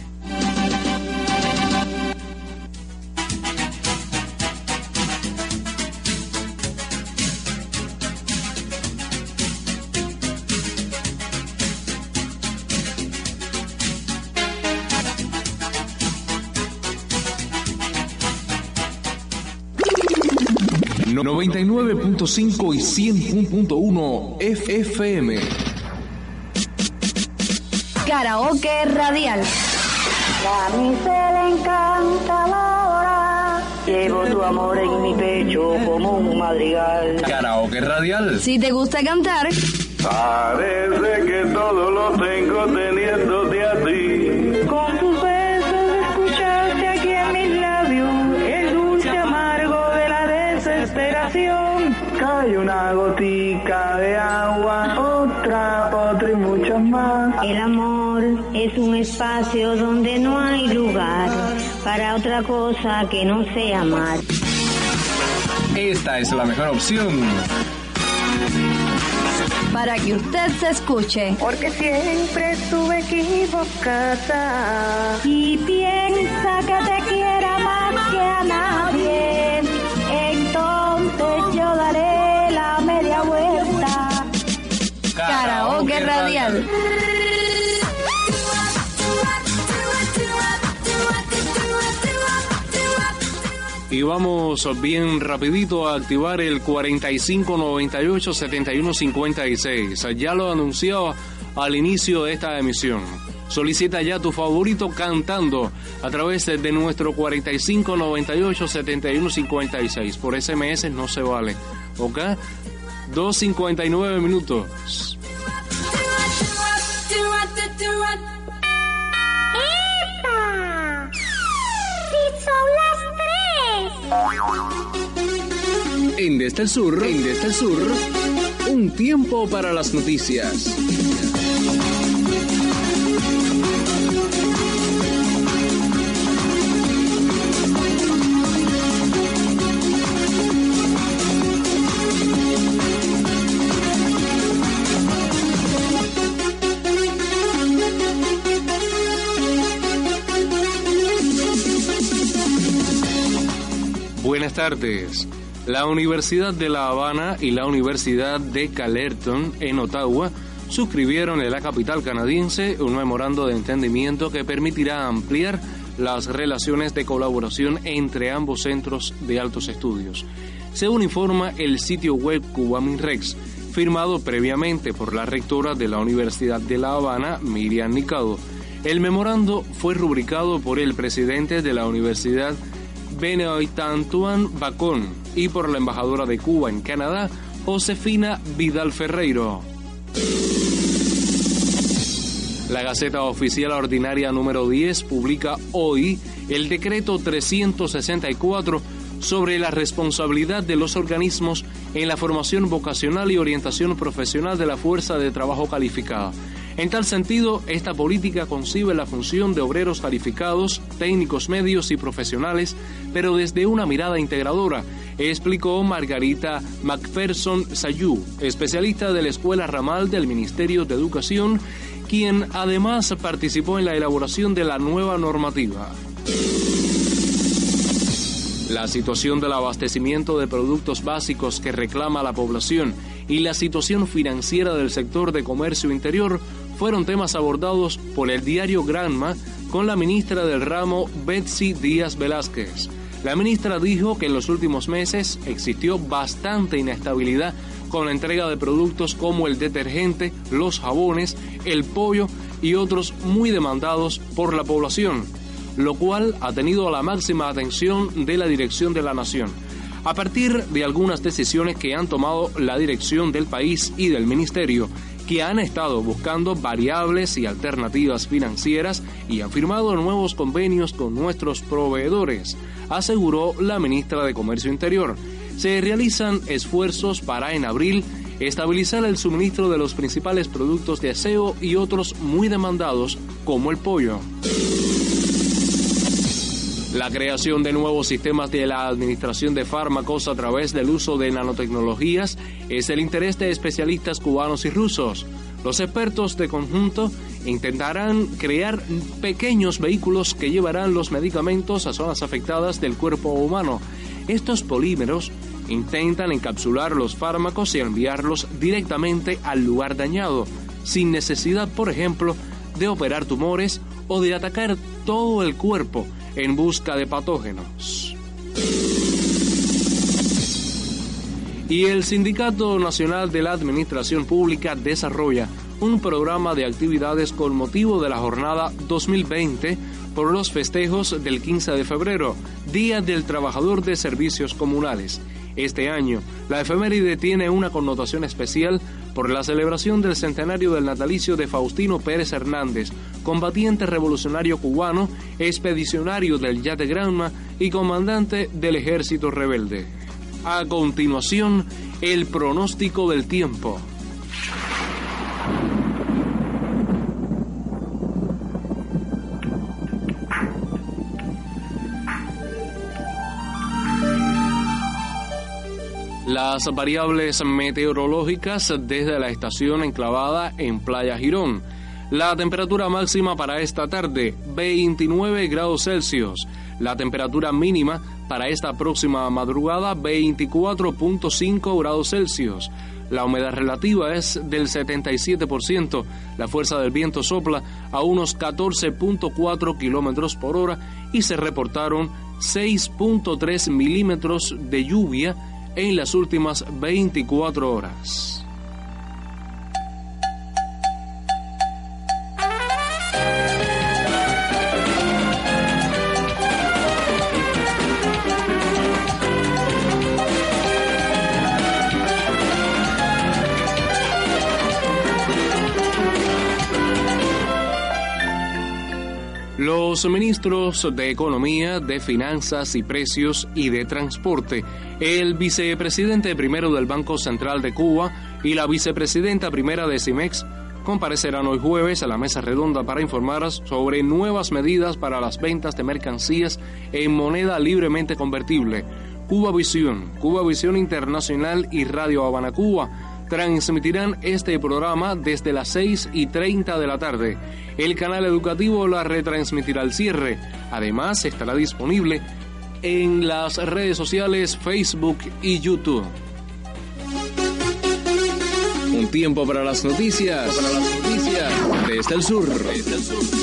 noventa y nueve punto cinco y cien punto uno F M. Karaoke radial. A mí se le encanta la hora. Llevo tu amor en mi pecho como un madrigal. Karaoke radial. Si te gusta cantar, parece que todo lo tengo teniéndote a ti. Con tus besos escuchaste aquí en mis labios el dulce amargo de la desesperación. Cae una gotica de agua, otra, otra y muchas más. El amor es un espacio donde no hay lugar para otra cosa que no sea amar. Esta es la mejor opción para que usted se escuche. Porque siempre estuve equivocada y piensa que te quiera más que a nadie. Entonces yo daré la media vuelta. Karaoke radial. Y vamos bien rapidito a activar el cuarenta y cinco noventa y ocho setenta y uno cincuenta y seis. Ya lo anunciaba al inicio de esta emisión. Solicita ya tu favorito cantando a través de nuestro cuarenta y cinco noventa y ocho setenta y uno cincuenta y seis. Por S M S no se vale, ¿ok? dos cincuenta y nueve minutos. ¡Epa! ¡Sí son las tres! En Desde el Sur, en Desde el Sur, un tiempo para las noticias. Buenas tardes. La Universidad de La Habana y la Universidad de Carleton en Ottawa suscribieron en la capital canadiense un memorando de entendimiento que permitirá ampliar las relaciones de colaboración entre ambos centros de altos estudios. Según informa el sitio web Cubaminrex, firmado previamente por la rectora de la Universidad de La Habana, Miriam Nicado. El memorando fue rubricado por el presidente de la Universidad, Benoit Antoine Bacon, y por la embajadora de Cuba en Canadá, Josefina Vidal Ferreiro. La Gaceta Oficial Ordinaria número diez publica hoy el decreto trescientos sesenta y cuatro sobre la responsabilidad de los organismos en la formación vocacional y orientación profesional de la fuerza de trabajo calificada. En tal sentido, esta política concibe la función de obreros calificados, técnicos medios y profesionales, pero desde una mirada integradora, explicó Margarita Macpherson Sayú, especialista de la Escuela Ramal del Ministerio de Educación, quien además participó en la elaboración de la nueva normativa. La situación del abastecimiento de productos básicos que reclama la población y la situación financiera del sector de comercio interior fueron temas abordados por el diario Granma con la ministra del ramo, Betsy Díaz Velázquez. La ministra dijo que en los últimos meses existió bastante inestabilidad con la entrega de productos como el detergente, los jabones, el pollo y otros muy demandados por la población, lo cual ha tenido la máxima atención de la dirección de la nación. A partir de algunas decisiones que han tomado la dirección del país y del ministerio, que han estado buscando variables y alternativas financieras y han firmado nuevos convenios con nuestros proveedores, aseguró la ministra de Comercio Interior. Se realizan esfuerzos para en abril estabilizar el suministro de los principales productos de aseo y otros muy demandados como el pollo. La creación de nuevos sistemas de la administración de fármacos a través del uso de nanotecnologías es el interés de especialistas cubanos y rusos. Los expertos de conjunto intentarán crear pequeños vehículos que llevarán los medicamentos a zonas afectadas del cuerpo humano. Estos polímeros intentan encapsular los fármacos y enviarlos directamente al lugar dañado, sin necesidad, por ejemplo, de operar tumores o de atacar todo el cuerpo en busca de patógenos. Y el Sindicato Nacional de la Administración Pública desarrolla un programa de actividades con motivo de la jornada dos mil veinte por los festejos del quince de febrero, Día del Trabajador de Servicios Comunales. Este año, la efeméride tiene una connotación especial por la celebración del centenario del natalicio de Faustino Pérez Hernández, combatiente revolucionario cubano, expedicionario del Yate Granma y comandante del ejército rebelde. A continuación, el pronóstico del tiempo. Las variables meteorológicas desde la estación enclavada en Playa Girón. La temperatura máxima para esta tarde, veintinueve grados Celsius. La temperatura mínima para esta próxima madrugada, veinticuatro punto cinco grados Celsius. La humedad relativa es del setenta y siete por ciento. La fuerza del viento sopla a unos catorce punto cuatro kilómetros por hora y se reportaron seis punto tres milímetros de lluvia en las últimas veinticuatro horas. Los ministros de Economía, de Finanzas y Precios y de Transporte, el vicepresidente primero del Banco Central de Cuba y la vicepresidenta primera de CIMEX comparecerán hoy jueves a la mesa redonda para informar sobre nuevas medidas para las ventas de mercancías en moneda libremente convertible. Cuba Visión, Cuba Visión Internacional y Radio Habana Cuba transmitirán este programa desde las seis y treinta de la tarde. El canal educativo la retransmitirá al cierre. Además, estará disponible en las redes sociales Facebook y YouTube. Un tiempo para las noticias, para las noticias desde el sur. Desde el sur.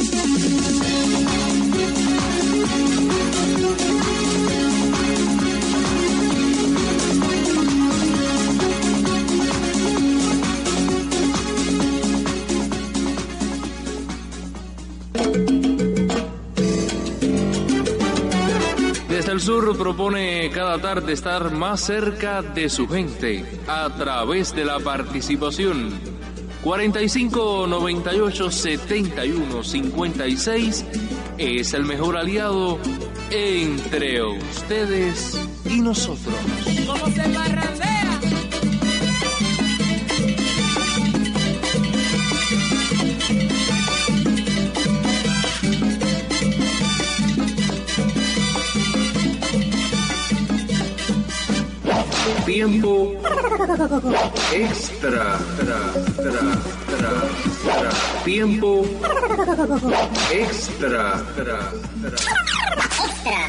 Desde el sur propone cada tarde estar más cerca de su gente a través de la participación. cuarenta y cinco, noventa y ocho, setenta y uno, cincuenta y seis es el mejor aliado entre ustedes y nosotros. ¿Cómo se parrandea? Tiempo extra, tra, tra, tra, tra. Tiempo extra, tra, tra.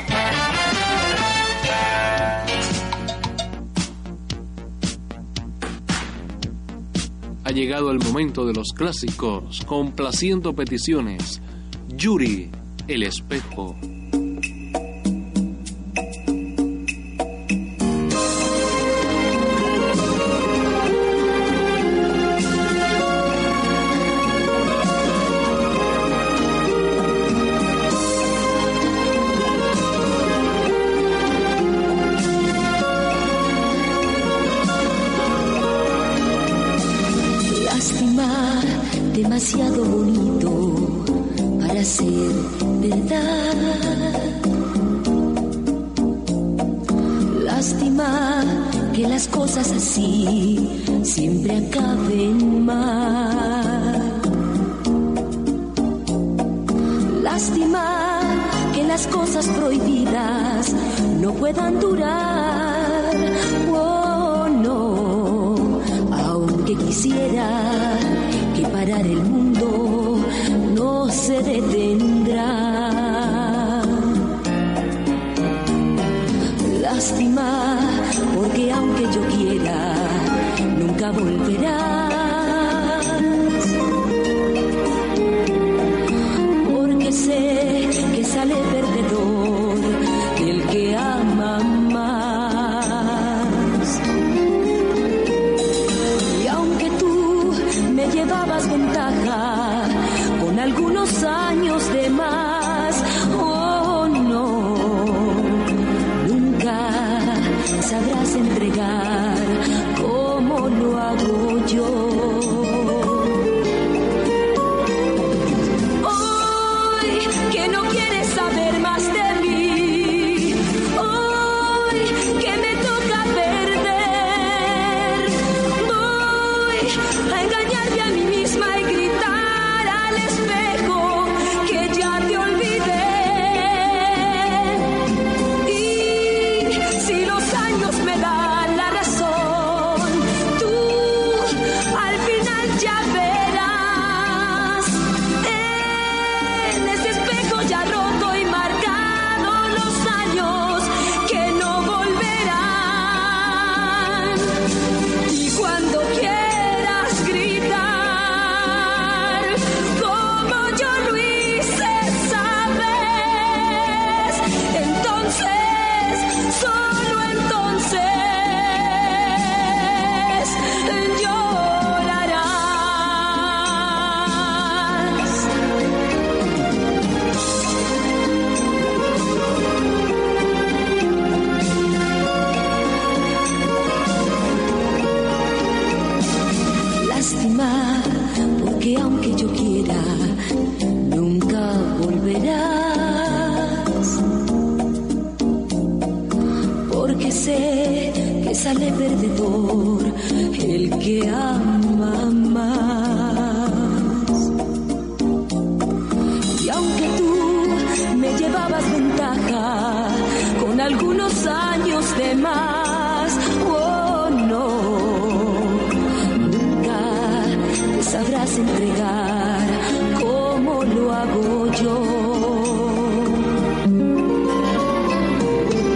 Ha llegado el momento de los clásicos, complaciendo peticiones. Yuri, el espejo. Demasiado bonito para ser verdad. Lástima que las cosas así siempre acaben mal. Lástima que las cosas prohibidas no puedan durar. Oh, no, aunque quisiera que parar el mundo no se detendrá. Lástima, porque aunque yo quiera, nunca volverás. Porque sé que sale perdedor el que ama más. Y aunque tú me llevabas ventaja con algunos años de más, oh no, nunca sabrás entregar como lo hago yo. Hoy que no quieres saber más de mí, hoy que me toca perder, voy a engañarme a mí misma y gritar al espejo que ya te olvidé. Y si los años me dan la razón, tú al final ya verás en ese espejo ya roto y marcado los años que no volverán. Y cuando quieras gritar como yo lo hice, sabes, entonces, solo entonces llorarás. Lástima, porque aunque yo quiera, nunca volverás. Porque sé que sale perdedor el que ama más. Y aunque tú me llevabas ventaja con algunos años de más, oh no, nunca te sabrás entregar como lo hago yo.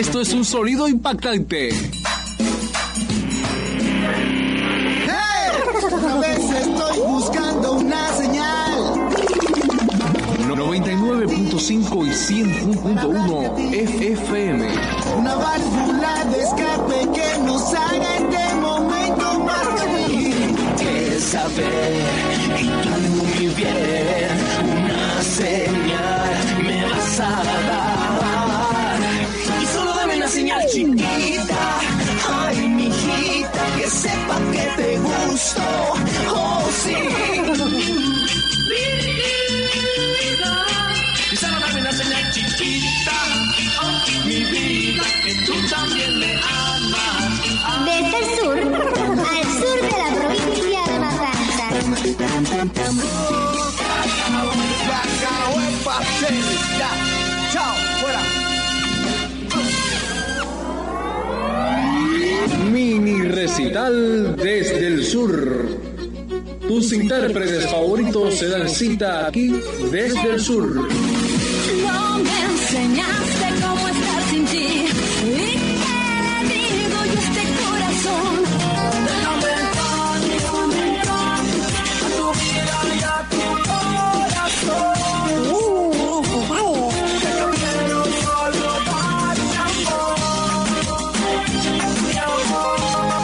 Esto es un sonido impactante. A veces estoy buscando una señal. noventa y nueve punto cinco y cien punto uno F M. Una válvula de escape que nos haga este momento más feliz. Quieres saber y tú muy bien, una señal me vas a dar. Y solo dame una señal chiquita. Ay, mijita, que sepa que te gusto. Oh, sí. Y solo dame una señal chiquita. Oh, mi vida, que tú también me amas. Desde el sur, al sur de la provincia de Matanzas. Cacao en pastel. Ya, chao, fuera. Mini recital desde el sur. Tus intérpretes favoritos se dan cita aquí desde el sur. No me enseñaste cómo estar sin ti. ¿Y qué le digo yo a este corazón? Déjame entrar, déjame entrar a tu vida y a tu corazón. Uh, que yo quiero solo dar amor. Mi amor.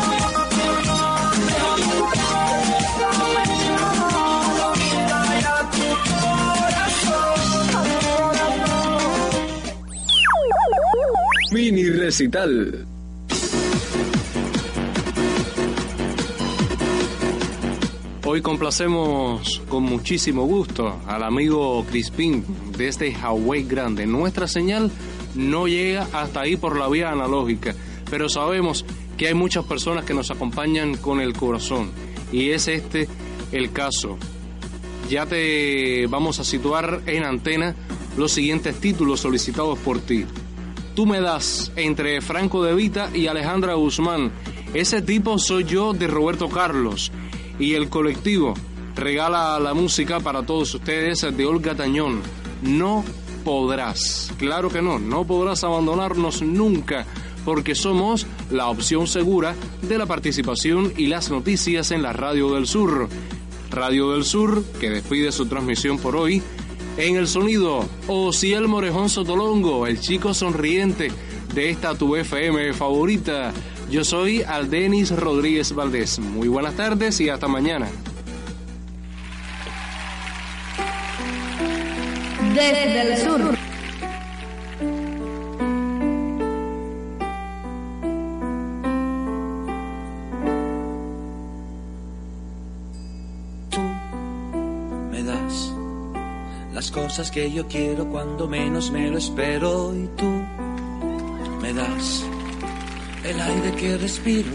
Mini recital. Hoy complacemos con muchísimo gusto al amigo Crispín desde Hawái Grande. Nuestra señal no llega hasta ahí por la vía analógica, pero sabemos que hay muchas personas que nos acompañan con el corazón y es este el caso. Ya te vamos a situar en antena los siguientes títulos solicitados por ti. Tú me das, entre Franco De Vita y Alejandra Guzmán. Ese tipo soy yo, de Roberto Carlos. Y el colectivo regala la música para todos ustedes de Olga Tañón. No podrás, claro que no, no podrás abandonarnos nunca, porque somos la opción segura de la participación y las noticias en la Radio del Sur. Radio del Sur, que despide su transmisión por hoy. En el sonido, Osiel Morejón Sotolongo, el chico sonriente de esta tu F M favorita. Yo soy Aldenis Rodríguez Valdés. Muy buenas tardes y hasta mañana. Desde el sur. Las cosas que yo quiero cuando menos me lo espero y tú me das el aire que respiro.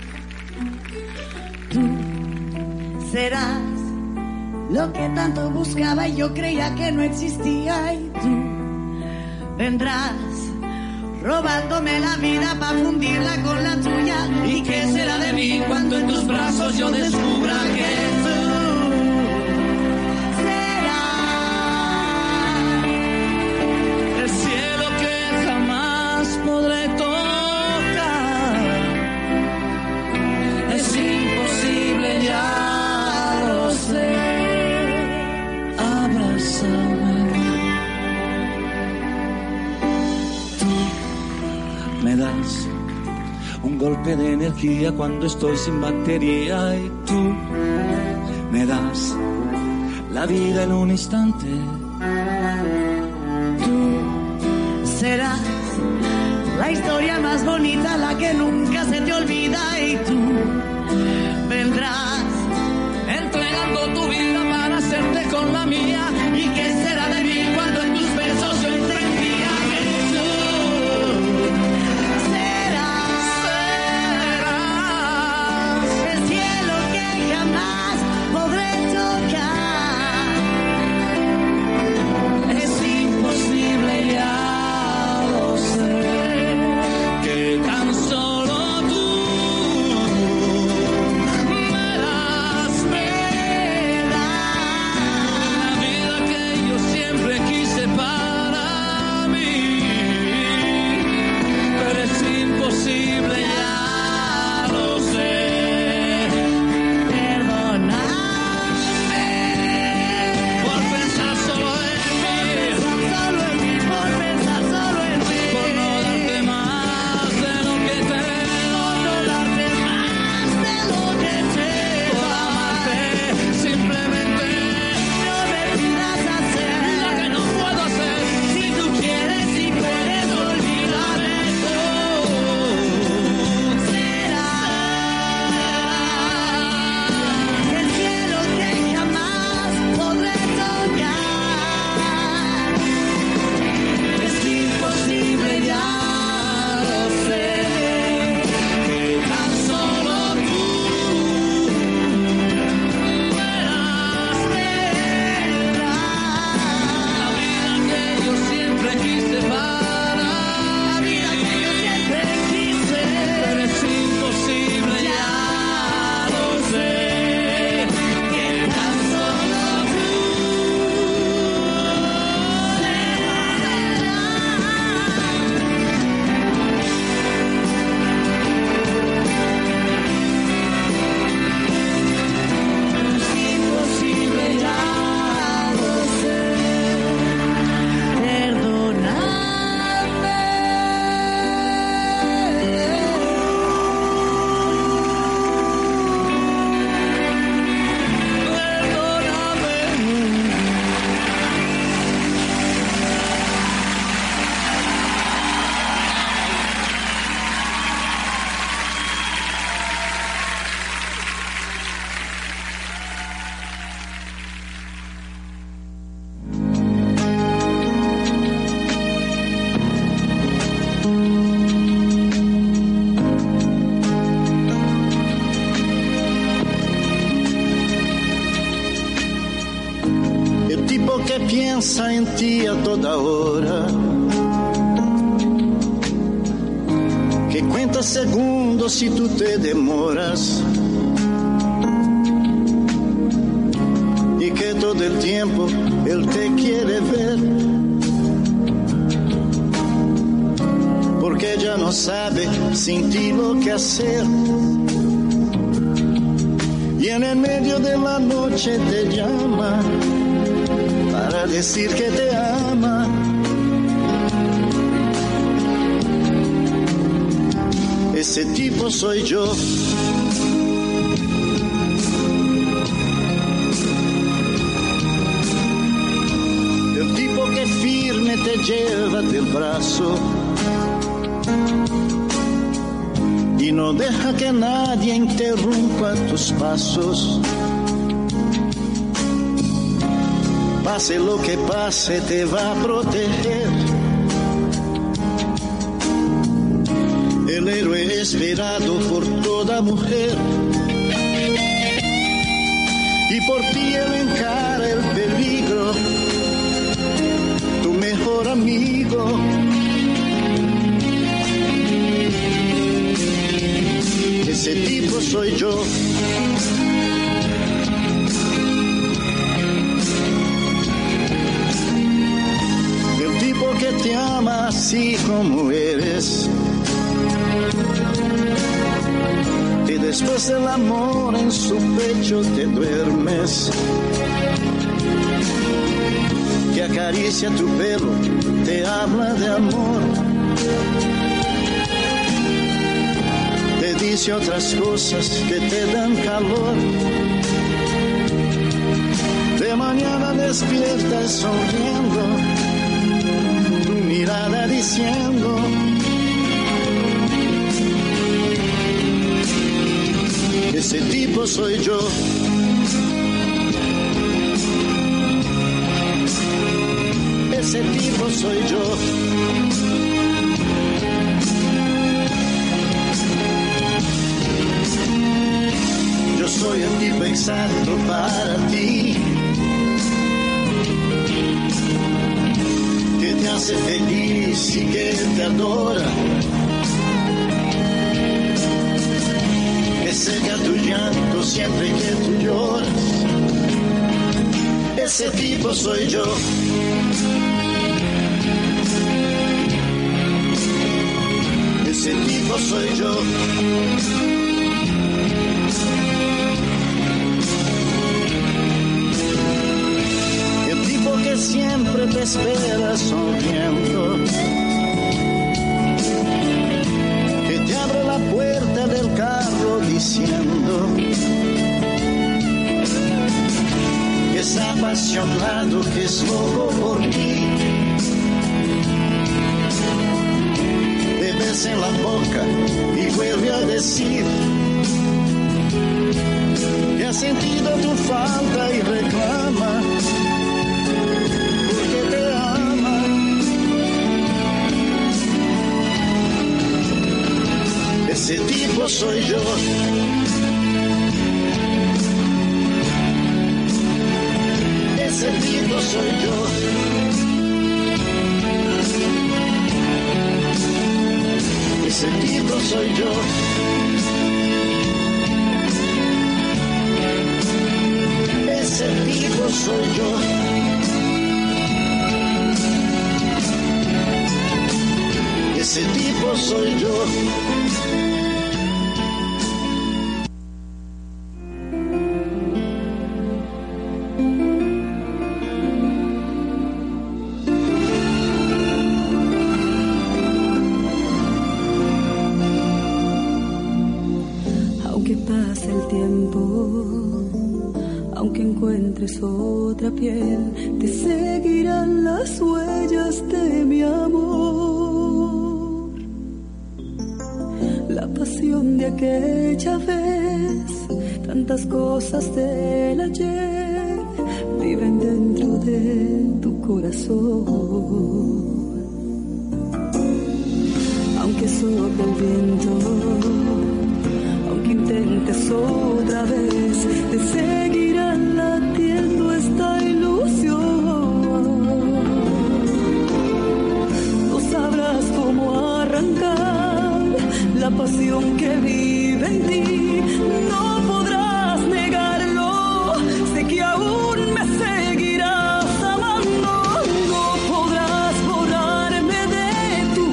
Tú serás lo que tanto buscaba y yo creía que no existía y tú vendrás robándome la vida para fundirla con la tuya. ¿Y qué será de mí cuando en tus brazos yo descubra que tú podré tocar? Es imposible, ya lo sé. Abrázame. Tú me das un golpe de energía cuando estoy sin batería y tú me das la vida en un instante. Tú serás la historia más bonita, la que nunca se te olvida y tú vendrás entregando tu vida para hacerte con la mía. ¿Y qué será de mí cuando en tus besos yo entendía que tú serás, serás el cielo que jamás podré tocar? Es imposible, ya lo sé. Tan solo tú me das, me das la vida piensa en ti a toda hora, que cuenta segundos si tú te demoras, y que todo el tiempo él te quiere ver, porque ya no sabe sin ti lo que hacer. Y en el medio de la noche te llama para decir que te ama. Ese tipo soy yo. El tipo que firme te lleva del brazo y no deja que nadie interrumpa tus pasos. Pase lo que pase, te va a proteger. El héroe esperado por toda mujer. Y por ti él encara el peligro, tu mejor amigo. Ese tipo soy yo. El tipo que te ama así como eres, y después del amor en su pecho te duermes, que acaricia tu pelo, te habla de amor, dice otras cosas que te dan calor. De mañana despiertas sonriendo, tu mirada diciendo: ese tipo soy yo. Ese tipo soy yo. Soy el tipo exacto para ti, que te hace feliz y que te adora, que seca tu llanto siempre que tú lloras. Ese tipo soy yo. Ese tipo soy yo. Que siempre te espera sonriendo, que te abre la puerta del carro diciendo que está apasionado, que es loco por ti. Te besa en la boca y vuelve a decir que ha sentido tu falta y reclama porque te ama. Ese tipo soy yo. Ese tipo soy yo. Ese tipo soy yo. Ese tipo soy yo. Ese tipo soy yo. Aunque pase el tiempo, aunque encuentres otra piel, te seguirán las huellas de mi amor. La pasión de aquella vez, tantas cosas del ayer viven dentro de tu corazón. Aunque sople el viento, aunque intentes otra vez, te seguirá latiendo esta ilusión. la pasión que vive en ti. No podrás negarlo, sé que aún me seguirás amando. No podrás borrarme de tu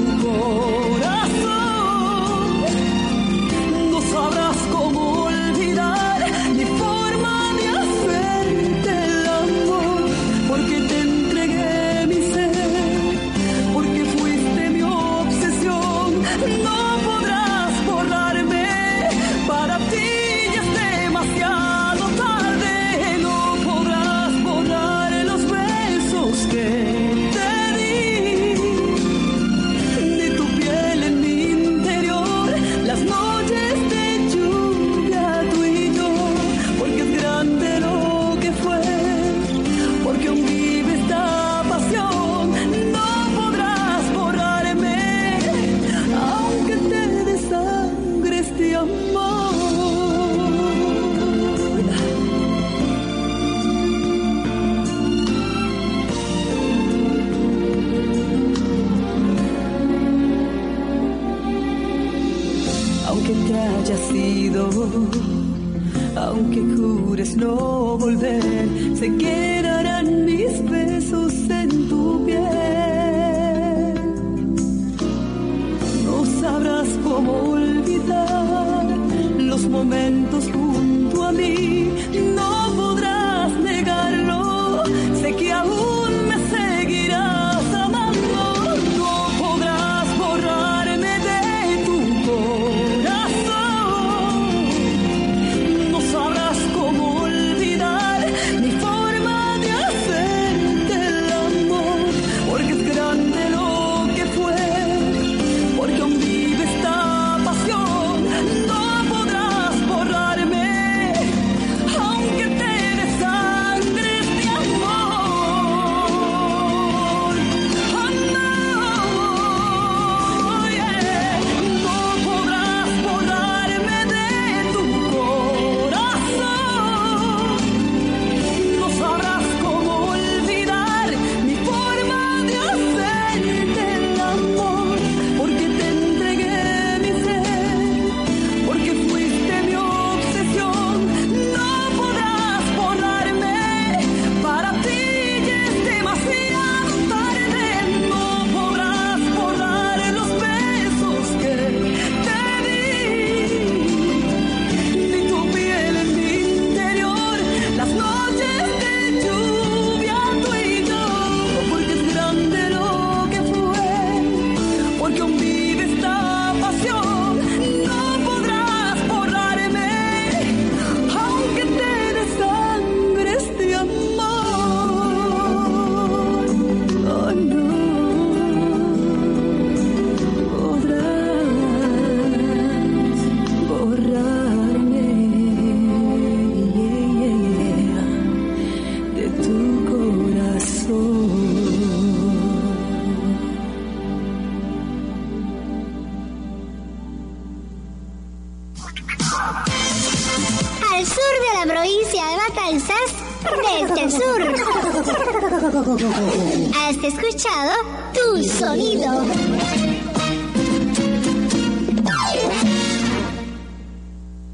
corazón. No sabrás cómo olvidar mi forma de hacerte el amor, porque te entregué mi ser, porque fuiste mi obsesión. No podrás borrarme, para ti ya es demasiado tarde. No podrás borrar los besos que te di, de tu piel en mi interior, las noches de lluvia, tú y yo, porque es grande lo que fue, porque aún vive esta pasión. No podrás borrarme, aunque te desangre este amor. Aunque te haya sido, aunque jures no volver, se quedarán mis besos en tu piel. No sabrás cómo olvidar los momentos junto a mí. No podrás negarlo, sé que aún me seguirás amando. No podrás borrarme de tu corazón. No sabrás cómo olvidar mi forma de hacerte el amor, porque es grande lo que fue, porque aún vive esta pasión. No podrás borrarme, aunque te desangre este amor. Oh, no, yeah. No podrás borrarme de tu corazón. No sabrás cómo olvidar mi forma de hacerte el amor, porque te entregué mi ser, porque fuiste mi obsesión. No podrás borrarme, para ti ya es demasiado tarde. No podrás borrar los besos que te di, de tu piel en mi interior, las noches de lluvia, tú y yo, porque es grande lo que fue, porque aún vive esta pasión. No podrás borrarme, aunque te desangre este amor. Oh, no podrás borrarme, yeah, de tu corazón. Al sur de la provincia de Matanzas, desde el sur. Has escuchado Tu Sonido.